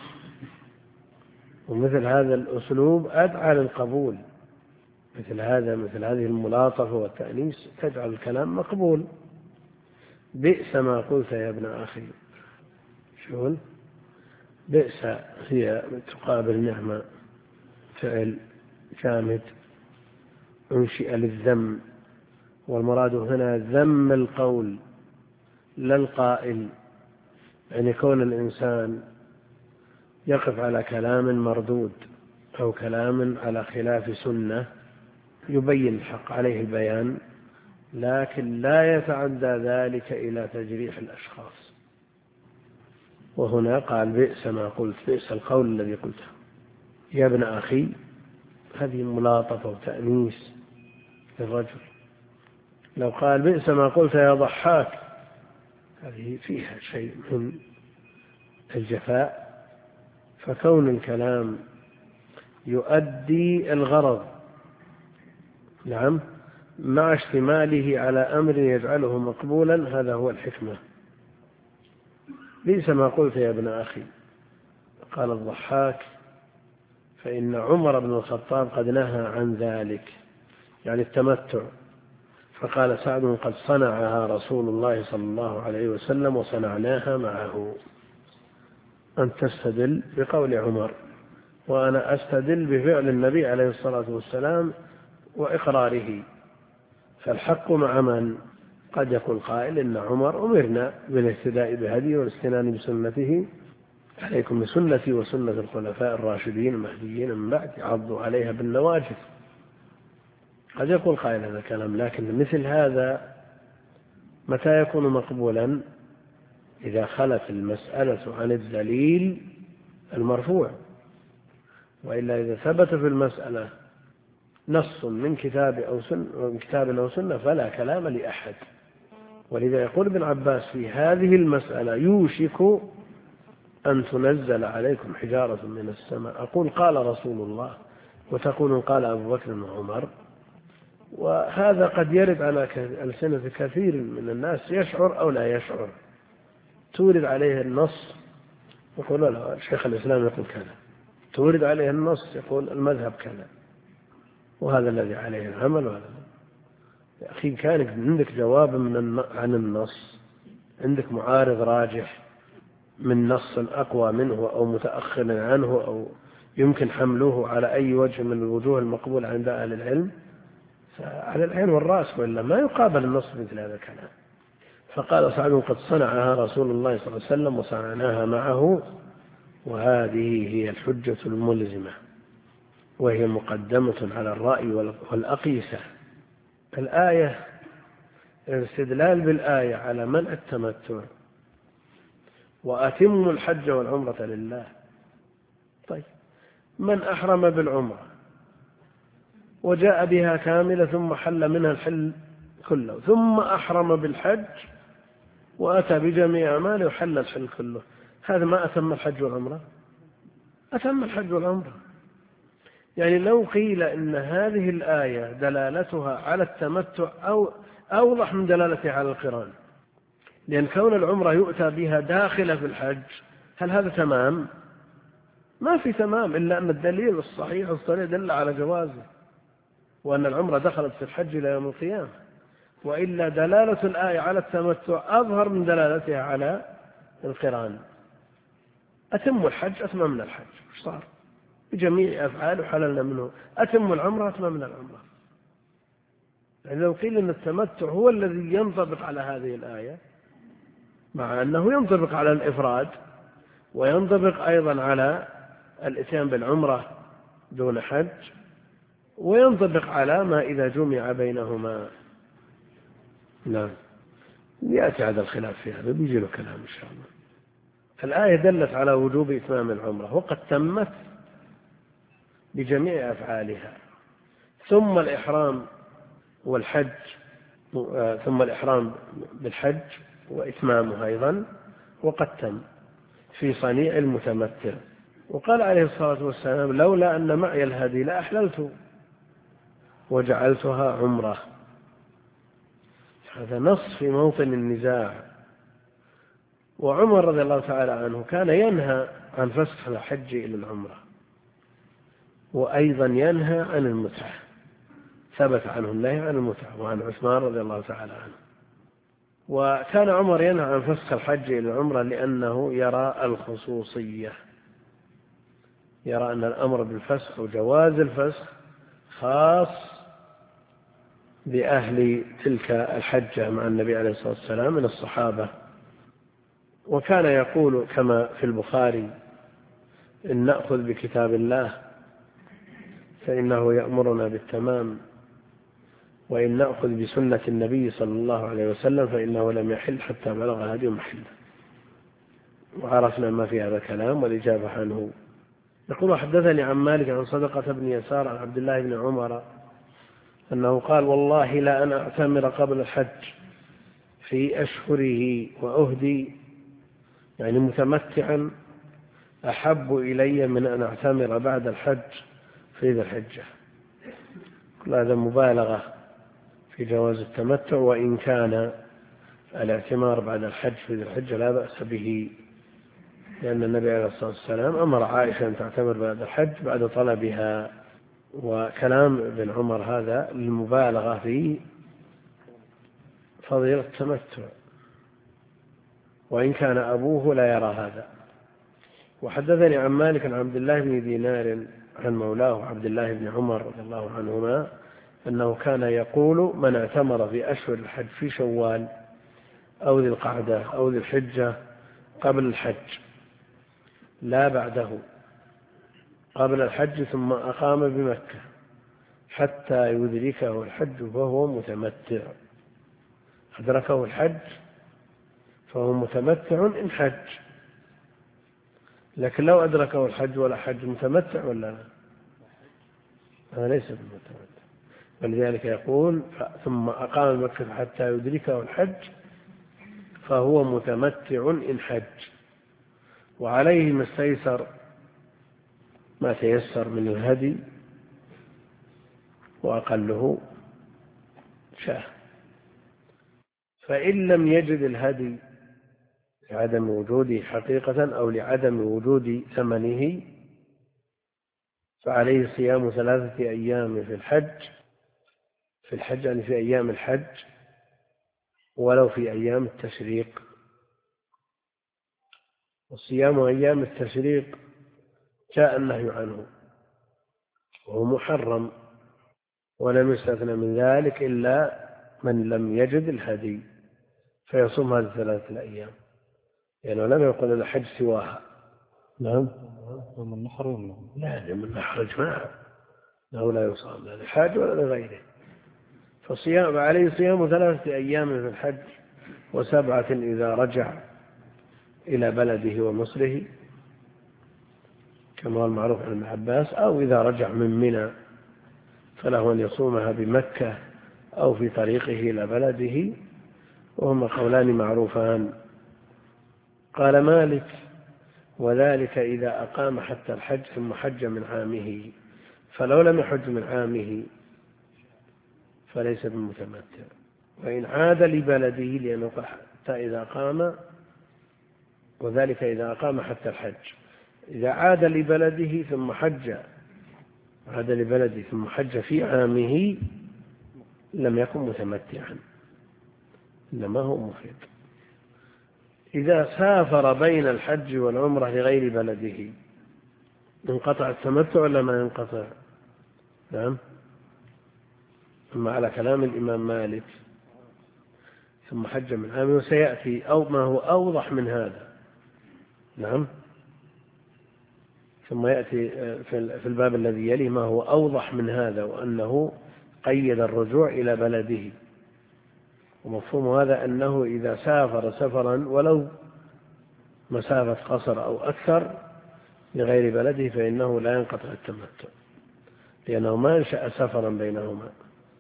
ومثل هذا الأسلوب أدعى للقبول. مثل هذه الملاطفة والتأنيس تجعل الكلام مقبول. بئس ما قلت يا ابن أخي، شغل بئس هي تقابل نعمة، فعل جامد أنشئ للذم، والمراد هنا ذم القول لا القائل. يعني كون الإنسان يقف على كلام مردود أو كلام على خلاف سنة يبين الحق عليه البيان، لكن لا يتعدى ذلك إلى تجريح الأشخاص. وهنا قال بئس ما قلت، بئس القول الذي قلته يا ابن أخي، هذه ملاطفة وتأنيس للرجل. لو قال بئس ما قلت يا ضحاك، هذه فيها شيء من الجفاء. فكون الكلام يؤدي الغرض، نعم، مع اشتماله على أمر يجعله مقبولا، هذا هو الحكمة. بئس ما قلت يا ابن أخي، قال الضحاك فإن عمر بن الخطاب قد نهى عن ذلك، يعني التمتع. فقال سعد قد صنعها رسول الله صلى الله عليه وسلم وصنعناها معه. أن تستدل بقول عمر، وأنا أستدل بفعل النبي عليه الصلاة والسلام وإقراره. فالحق مع من؟ قد يقول قائل إن عمر أمرنا بالاهتداء بهديه والاستنان بسنته، عليكم بسنتي وسنة الخلفاء الراشدين المهديين من بعد، عضوا عليها بالنواجذ. قد يقول قائل هذا الكلام، لكن مثل هذا متى يكون مقبولا؟ إذا خلت المسألة عن الدليل المرفوع. وإلا إذا ثبت في المسألة نص من كتاب أو سنة فلا كلام لأحد. ولذا يقول ابن عباس في هذه المسألة يوشك أن تنزل عليكم حجارة من السماء. أقول قال رسول الله وتقول قال أبو بكر وعمر. وهذا قد يرد على ألسنة كثير من الناس، يشعر أو لا يشعر، تورد عليه النص يقول لا شيخ الإسلام يقول كذا، تورد عليه النص يقول المذهب كذا، وهذا الذي عليه العمل. وهذا يا أخي كان عندك جواب عن النص، عندك معارض راجح من نص أقوى منه أو متأخر عنه أو يمكن حمله على أي وجه من الوجوه المقبولة عند أهل العلم، فعلى العين والرأس، وإلا ما يقابل النص مثل هذا الكلام. فقال سعد قد صنعها رسول الله صلى الله عليه وسلم وصنعناها معه، وهذه هي الحجة الملزمة، وهي مقدمة على الرأي والأقيسة. الآية، الاستدلال بالآية على منع التمتع، وأتم الحج والعمرة لله. طيب، من أحرم بالعمرة وجاء بها كاملة ثم حل منها الحل كله، ثم أحرم بالحج وأتى بجميع أعماله وحل الحل كله، هذا ما أتم الحج والعمرة؟ أتم الحج والعمرة. يعني لو قيل إن هذه الآية دلالتها على التمتع أو أوضح من دلالتها على القران، لأن كون العمرة يؤتى بها داخلة في الحج، هل هذا تمام؟ ما في تمام، إلا أن الدليل الصحيح الصريح دل على جوازه، وأن العمرة دخلت في الحج إلى يوم القيامة. وإلا دلالة الآية على التمتع أظهر من دلالتها على القران. أتم الحج أتممنا الحج، إيش صار؟ بجميع أفعاله حللنا منه. أتم العمرة أتممنا العمرة. يعني لو قيل أن التمتع هو الذي ينطبق على هذه الآية، مع أنه ينطبق على الإفراد وينطبق أيضا على الإتيان بالعمرة دون حج، وينطبق على ما إذا جمع بينهما. نعم، يأتي هذا الخلاف في هذا، بيجي له كلام إن شاء الله. الآية دلت على وجوب إتمام العمرة، وقد تمت بجميع أفعالها، ثم الإحرام والحج، ثم الإحرام بالحج وإتمامه أيضا وقد تم في صنيع المتمتع. وقال عليه الصلاة والسلام لولا أن معي الهدي لأحللت وجعلتها عمرة. هذا نص في موطن النزاع. وعمر رضي الله تعالى عنه كان ينهى عن فسخ الحج إلى العمرة، وأيضا ينهى عن المتعة، ثبت عنه النهي عن المتعة، وعن عثمان رضي الله تعالى عنه. وكان عمر ينهى عن فسخ الحج إلى العمرة لأنه يرى الخصوصية، يرى أن الأمر بالفسخ وجواز الفسخ خاص بأهل تلك الحجة مع النبي عليه الصلاة والسلام من الصحابة. وكان يقول كما في البخاري إن نأخذ بكتاب الله فإنه يأمرنا بالتمام، وإن نأخذ بسنة النبي صلى الله عليه وسلم فإنه لم يحل حتى بلغ هدي محله. وعرفنا ما في هذا الكلام والإجابة عنه. يقول حدثني عن مالك عن صدقة بن يسار عن عبد الله بن عمر أنه قال والله لا أن أعتمر قبل الحج في أشهره وأهدي، يعني متمتعا، أحب إلي من أن أعتمر بعد الحج في ذي الحجة. كل هذا مبالغة في جواز التمتع، وإن كان الاعتمار بعد الحج في ذي الحجة لا بأس به، لأن النبي عليه الصلاة والسلام أمر عائشة أن تعتمر بعد الحج بعد طلبها. وكلام ابن عمر هذا للمبالغة في فضيلة التمتع، وإن كان أبوه لا يرى هذا. وحدثني عن مالك عن عبد الله بن دينار عن مولاه عبد الله بن عمر رضي الله عنهما أنه كان يقول من اعتمر في أشهر الحج في شوال أو ذي القعدة أو ذي الحجة قبل الحج لا بعده، قبل الحج ثم أقام بمكة حتى يدركه الحج فهو متمتع. أدركه الحج فهو متمتع إن حج، لكن لو أدركه الحج ولا حج متمتع ولا لا؟ هذا ليس بالمتمتع. ولذلك يقول ثم أقام مكة حتى يدركه الحج فهو متمتع إن حج، وعليه ما تيسر من الهدي، وأقله شاة. فإن لم يجد الهدي لعدم وجوده حقيقة أو لعدم وجود ثمنه فعليه صيام 3 أيام في الحج يعني في أيام الحج ولو في أيام التشريق. وصيام أيام التشريق جاء النهي عنه وهو محرم، ولم يستثنى من ذلك إلا من لم يجد الهدي، فيصوم هذه 3 أيام، يعني لم يقل الحج سواها. نعم. يوم النحر يوم لا، يوم النحر إجماع أنه لا يصام لا للحاج ولا لغيره. فصيام عليه صيام 3 أيام في الحج، و7 إذا رجع إلى بلده ومصره كما هو المعروف عن ابن عباس، أو إذا رجع من منى فله أن يصومها بمكة أو في طريقه إلى بلده، وهما قولان معروفان. قال مالك: وذلك إذا أقام حتى الحج ثم حج من عامه، فلو لم يحج من عامه فليس بمتمتع. وإن عاد لبلده، لأنه حتى إذا قام، وذلك إذا أقام حتى الحج، إذا عاد لبلده ثم حج، عاد لبلده ثم حج في عامه لم يكن متمتعا، إنما هو مفرد. إذا سافر بين الحج والعمرة لغير بلده انقطع التمتع ولا ما ينقطع؟ نعم. أما على كلام الإمام مالك ثم حج من عامه، وسيأتي أو ما هو أوضح من هذا. نعم. ثم يأتي في الباب الذي يليه ما هو أوضح من هذا، وأنه قيد الرجوع إلى بلده. ومفهوم هذا أنه إذا سافر سفرا ولو مسافة قصر أو أكثر لغير بلده فإنه لا ينقطع التمتع، لأنه ما أنشأ سفرا بينهما،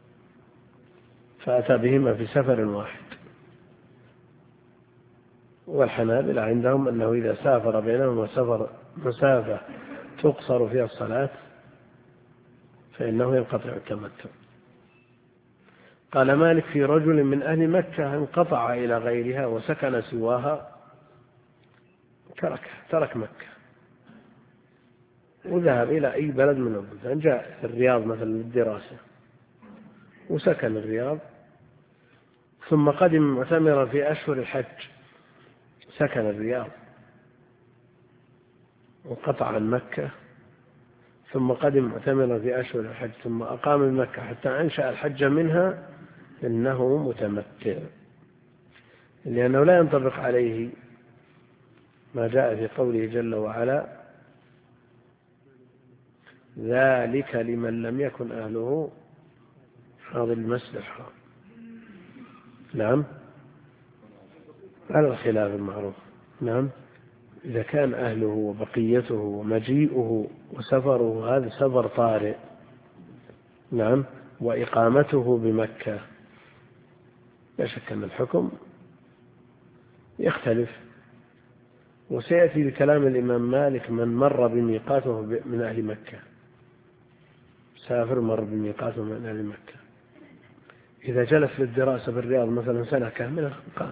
فأتى بهما في سفر واحد. والحنابلة عندهم أنه إذا سافر بينهما مسافة تقصر فيها الصلاة فإنه ينقطع التمتع. قال مالك: في رجل من أهل مكة انقطع إلى غيرها وسكن سواها، ترك مكة وذهب إلى أي بلد من البلدان، جاء الرياض مثلا للدراسة وسكن الرياض، ثم قدم معتمرا في أشهر الحج، سكن الرياض وانقطع عن مكة، ثم قدم معتمرا في أشهر الحج، ثم أقام بمكة حتى أنشأ الحج منها، إنه متمتع، لأنه لا ينطبق عليه ما جاء في قوله جل وعلا: ذلك لمن لم يكن أهله حاضر المسجد الحرام. نعم، على الخلاف المعروف. نعم، إذا كان أهله وبقيته ومجيئه وسفره هذا سفر طارئ، نعم، وإقامته بمكة، لا شك أن الحكم يختلف. وسيأتي بكلام الإمام مالك: من مر بميقاته من أهل مكة، سافر مر بميقاته من أهل مكة، إذا جلس للدراسة بالرياض مثلا سنة كاملة قام.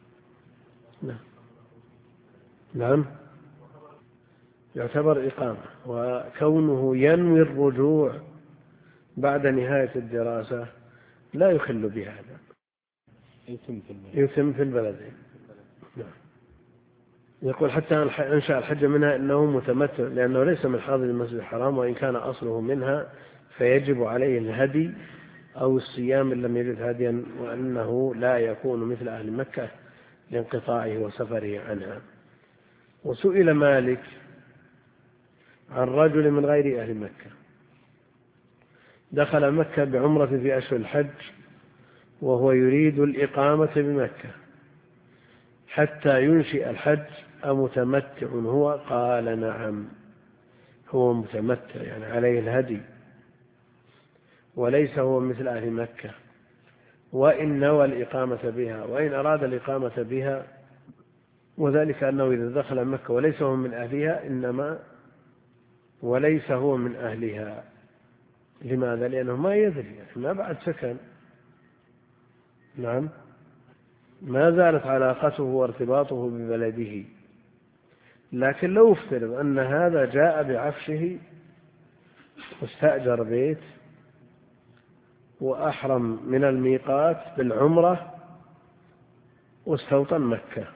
نعم، يعتبر إقامة. وكونه ينوي الرجوع بعد نهاية الدراسة لا يخل بهذا، يتم في البلدين. نعم. يقول: حتى أنشأ الحج منها إنه متمتع، لأنه ليس من حاضر المسجد الحرام، وإن كان أصله منها فيجب عليه الهدي أو الصيام إن لم يجد هديا، وأنه لا يكون مثل أهل مكة لانقطاعه وسفره عنها. وسئل مالك عن رجل من غير أهل مكة دخل مكة بعمرة في أشهر الحج وهو يريد الإقامة بمكة حتى ينشئ الحج، أمتمتع هو؟ قال: نعم، هو متمتع، يعني عليه الهدي، وليس هو مثل أهل مكة، وإن نوى الإقامة بها وإن أراد الإقامة بها، وذلك أنه إذا دخل مكة وليس هو من أهلها، إنما وليس هو من أهلها. لماذا؟ لأنه ما يدري، ما بعد سكن. نعم، ما زالت علاقته وارتباطه ببلده. لكن لو افترض أن هذا جاء بعفشه واستأجر بيت وأحرم من الميقات بالعمرة واستوطن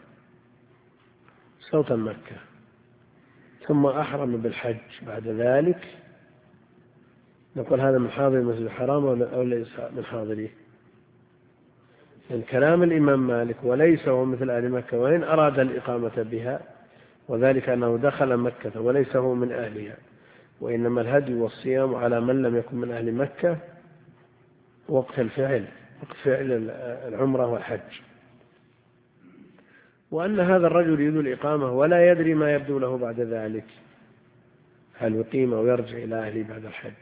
مكة ثم أحرم بالحج بعد ذلك، نقول هذا من حاضر المسجد الحرام أو ليس من حاضره؟ من كلام الإمام مالك وليس هو مثل أهل مكة وإن أراد الإقامة بها، وذلك أنه دخل مكة وليس هو من أهلها، وإنما الهدي والصيام على من لم يكن من أهل مكة وقت الفعل، وقت فعل العمرة والحج. وأن هذا الرجل يريد الإقامة ولا يدري ما يبدو له بعد ذلك، هل يقيم أو يرجع إلى أهله بعد الحج،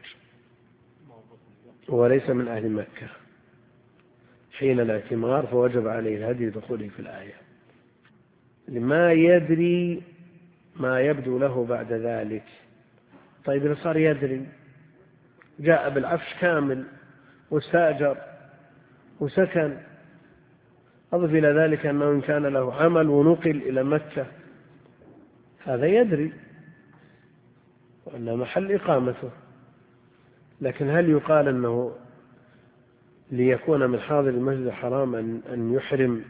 وليس من أهل مكة حين الاعتمار، فوجب عليه الهدي دخوله في الآية، لما يدري ما يبدو له بعد ذلك. طيب إذا صار يدري، جاء بالعفش كامل واستأجر وسكن، أضف إلى ذلك أنه إن كان له عمل ونقل إلى مكة، هذا يدري وأن محل إقامته، لكن هل يقال أنه ليكون من حاضر المسجد الحرام أن يحرم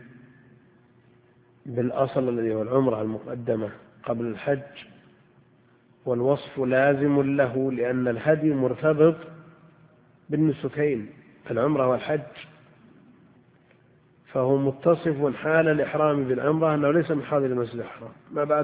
بالأصل الذي هو العمرة المقدمة قبل الحج، والوصف لازم له لأن الهدي مرتبط بالنسكين العمرة والحج، فهو متصف حال الإحرام بالعمرة أنه ليس من حاضر المسجد الحرام، ما بعد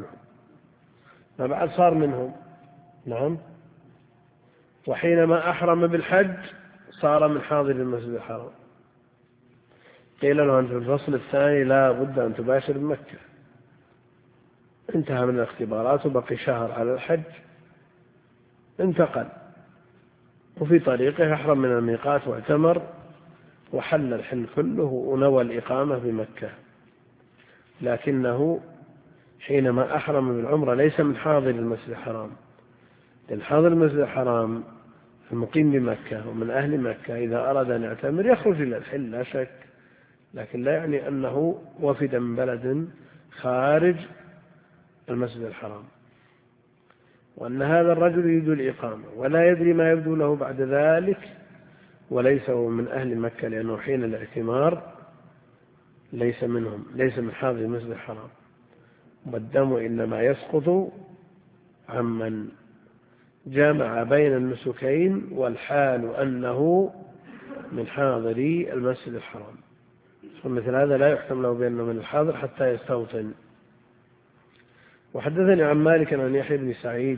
صار منهم. نعم. وحينما أحرم بالحج صار من حاضر المسجد الحرام. قيل له أن في الفصل الثاني لا بد أن تباشر مكة، انتهى من الاختبارات وبقي شهر على الحج، انتقل وفي طريقه أحرم من الميقات واعتمر وحل الحل كله ونوى الإقامة بمكة، لكنه حينما أحرم بالعمرة ليس من حاضر المسجد الحرام، لأن حاضر المسجد الحرام المقيم بمكة ومن أهل مكة إذا أراد أن يعتمر يخرج إلى الحل لا شك، لكن لا يعني أنه وفد من بلد خارج المسجد الحرام. وأن هذا الرجل يريد الإقامة ولا يدري ما يبدو له بعد ذلك، وليس هو من أهل مكة لأنه حين الاعتمار ليس منهم، ليس من حاضر المسجد الحرام، والدم إنما يسقط عمن جمع بين النسكين والحال أنه من حاضري المسجد الحرام، فمثل هذا لا يحكم له بأنه من الحاضر حتى يستوطن. وحدثني عن مالك عن يحيى بن سعيد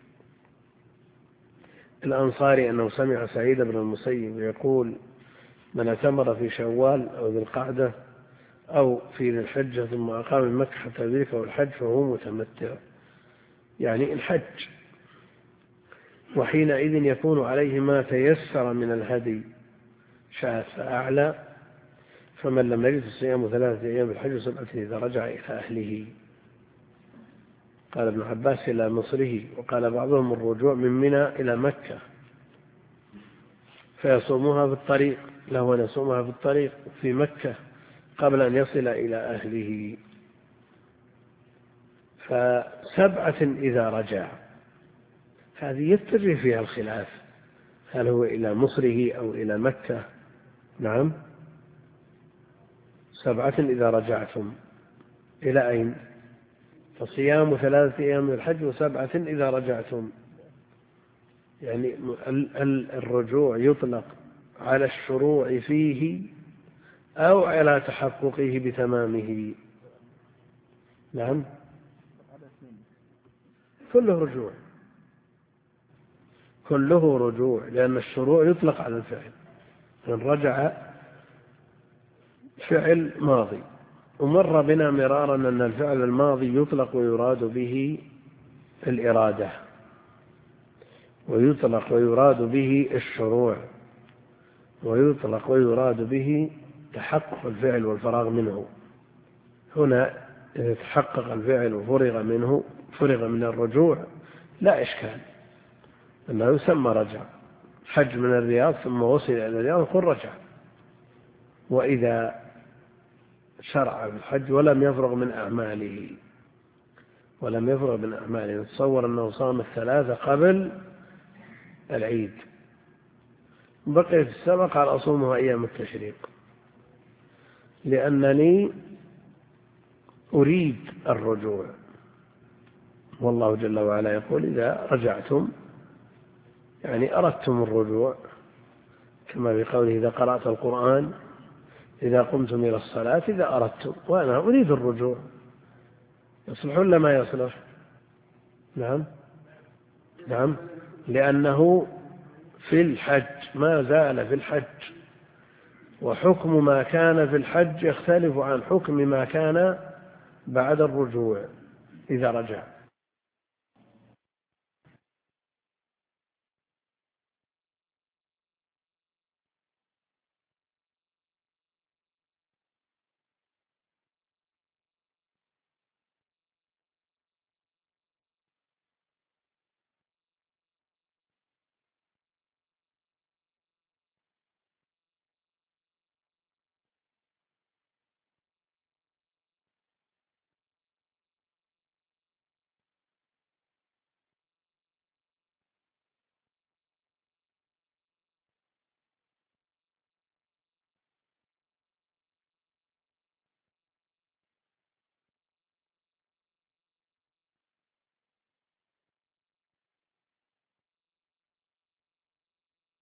الأنصاري أنه سمع سعيد بن المسيب يقول: من اعتمر في شوال أو ذي القعدة أو في ذي الحجة ثم أقام مكة حتى يدركه الحج فهو متمتع، يعني الحج، وحينئذ يكون عليه ما تيسر من الهدي شاة فأعلى، فمن لم يجد الصيام 3 أيام الحج 7 إذا رجع إلى أهله. قال ابن عباس إلى مصره، وقال بعضهم الرجوع من منى إلى مكة فيصومها في الطريق، له أن يصومها في الطريق في مكة قبل أن يصل إلى أهله. ف7 إذا رجع، هذه يتجه فيها الخلاف، هل هو إلى مصره أو إلى مكة؟ نعم، 7 إذا رجعتم إلى أين؟ فصيام 3 أيام من الحج و7 إذا رجعتم، يعني الرجوع يطلق على الشروع فيه أو على تحققه بتمامه. نعم، كله رجوع، لأن الشروع يطلق على الفعل، من رجع فعل ماضي، ومر بنا مرارا أن الفعل الماضي يطلق ويراد به الإرادة، ويطلق ويراد به الشروع، ويطلق ويراد به تحقق الفعل والفراغ منه. هنا إذا تحقق الفعل وفرغ من الرجوع لا إشكال، أنه يسمى رجع. حج من الرياض ثم وصل إلى الرياض يقول رجع. وإذا شرع في الحج ولم يفرغ من أعماله، تصور أنه صام 3 قبل العيد، بقيت 7 قال أصومها أيام التشريق لأنني أريد الرجوع، والله جل وعلا يقول: إذا رجعتم، يعني أردتم الرجوع، كما بقوله: إذا قرأت القرآن إذا قمتم إلى الصلاة إذا أردتم، وأنا أريد الرجوع، يصلح ولا ما يصلح؟ نعم لأنه في الحج، ما زال في الحج، وحكم ما كان في الحج يختلف عن حكم ما كان بعد الرجوع إذا رجع.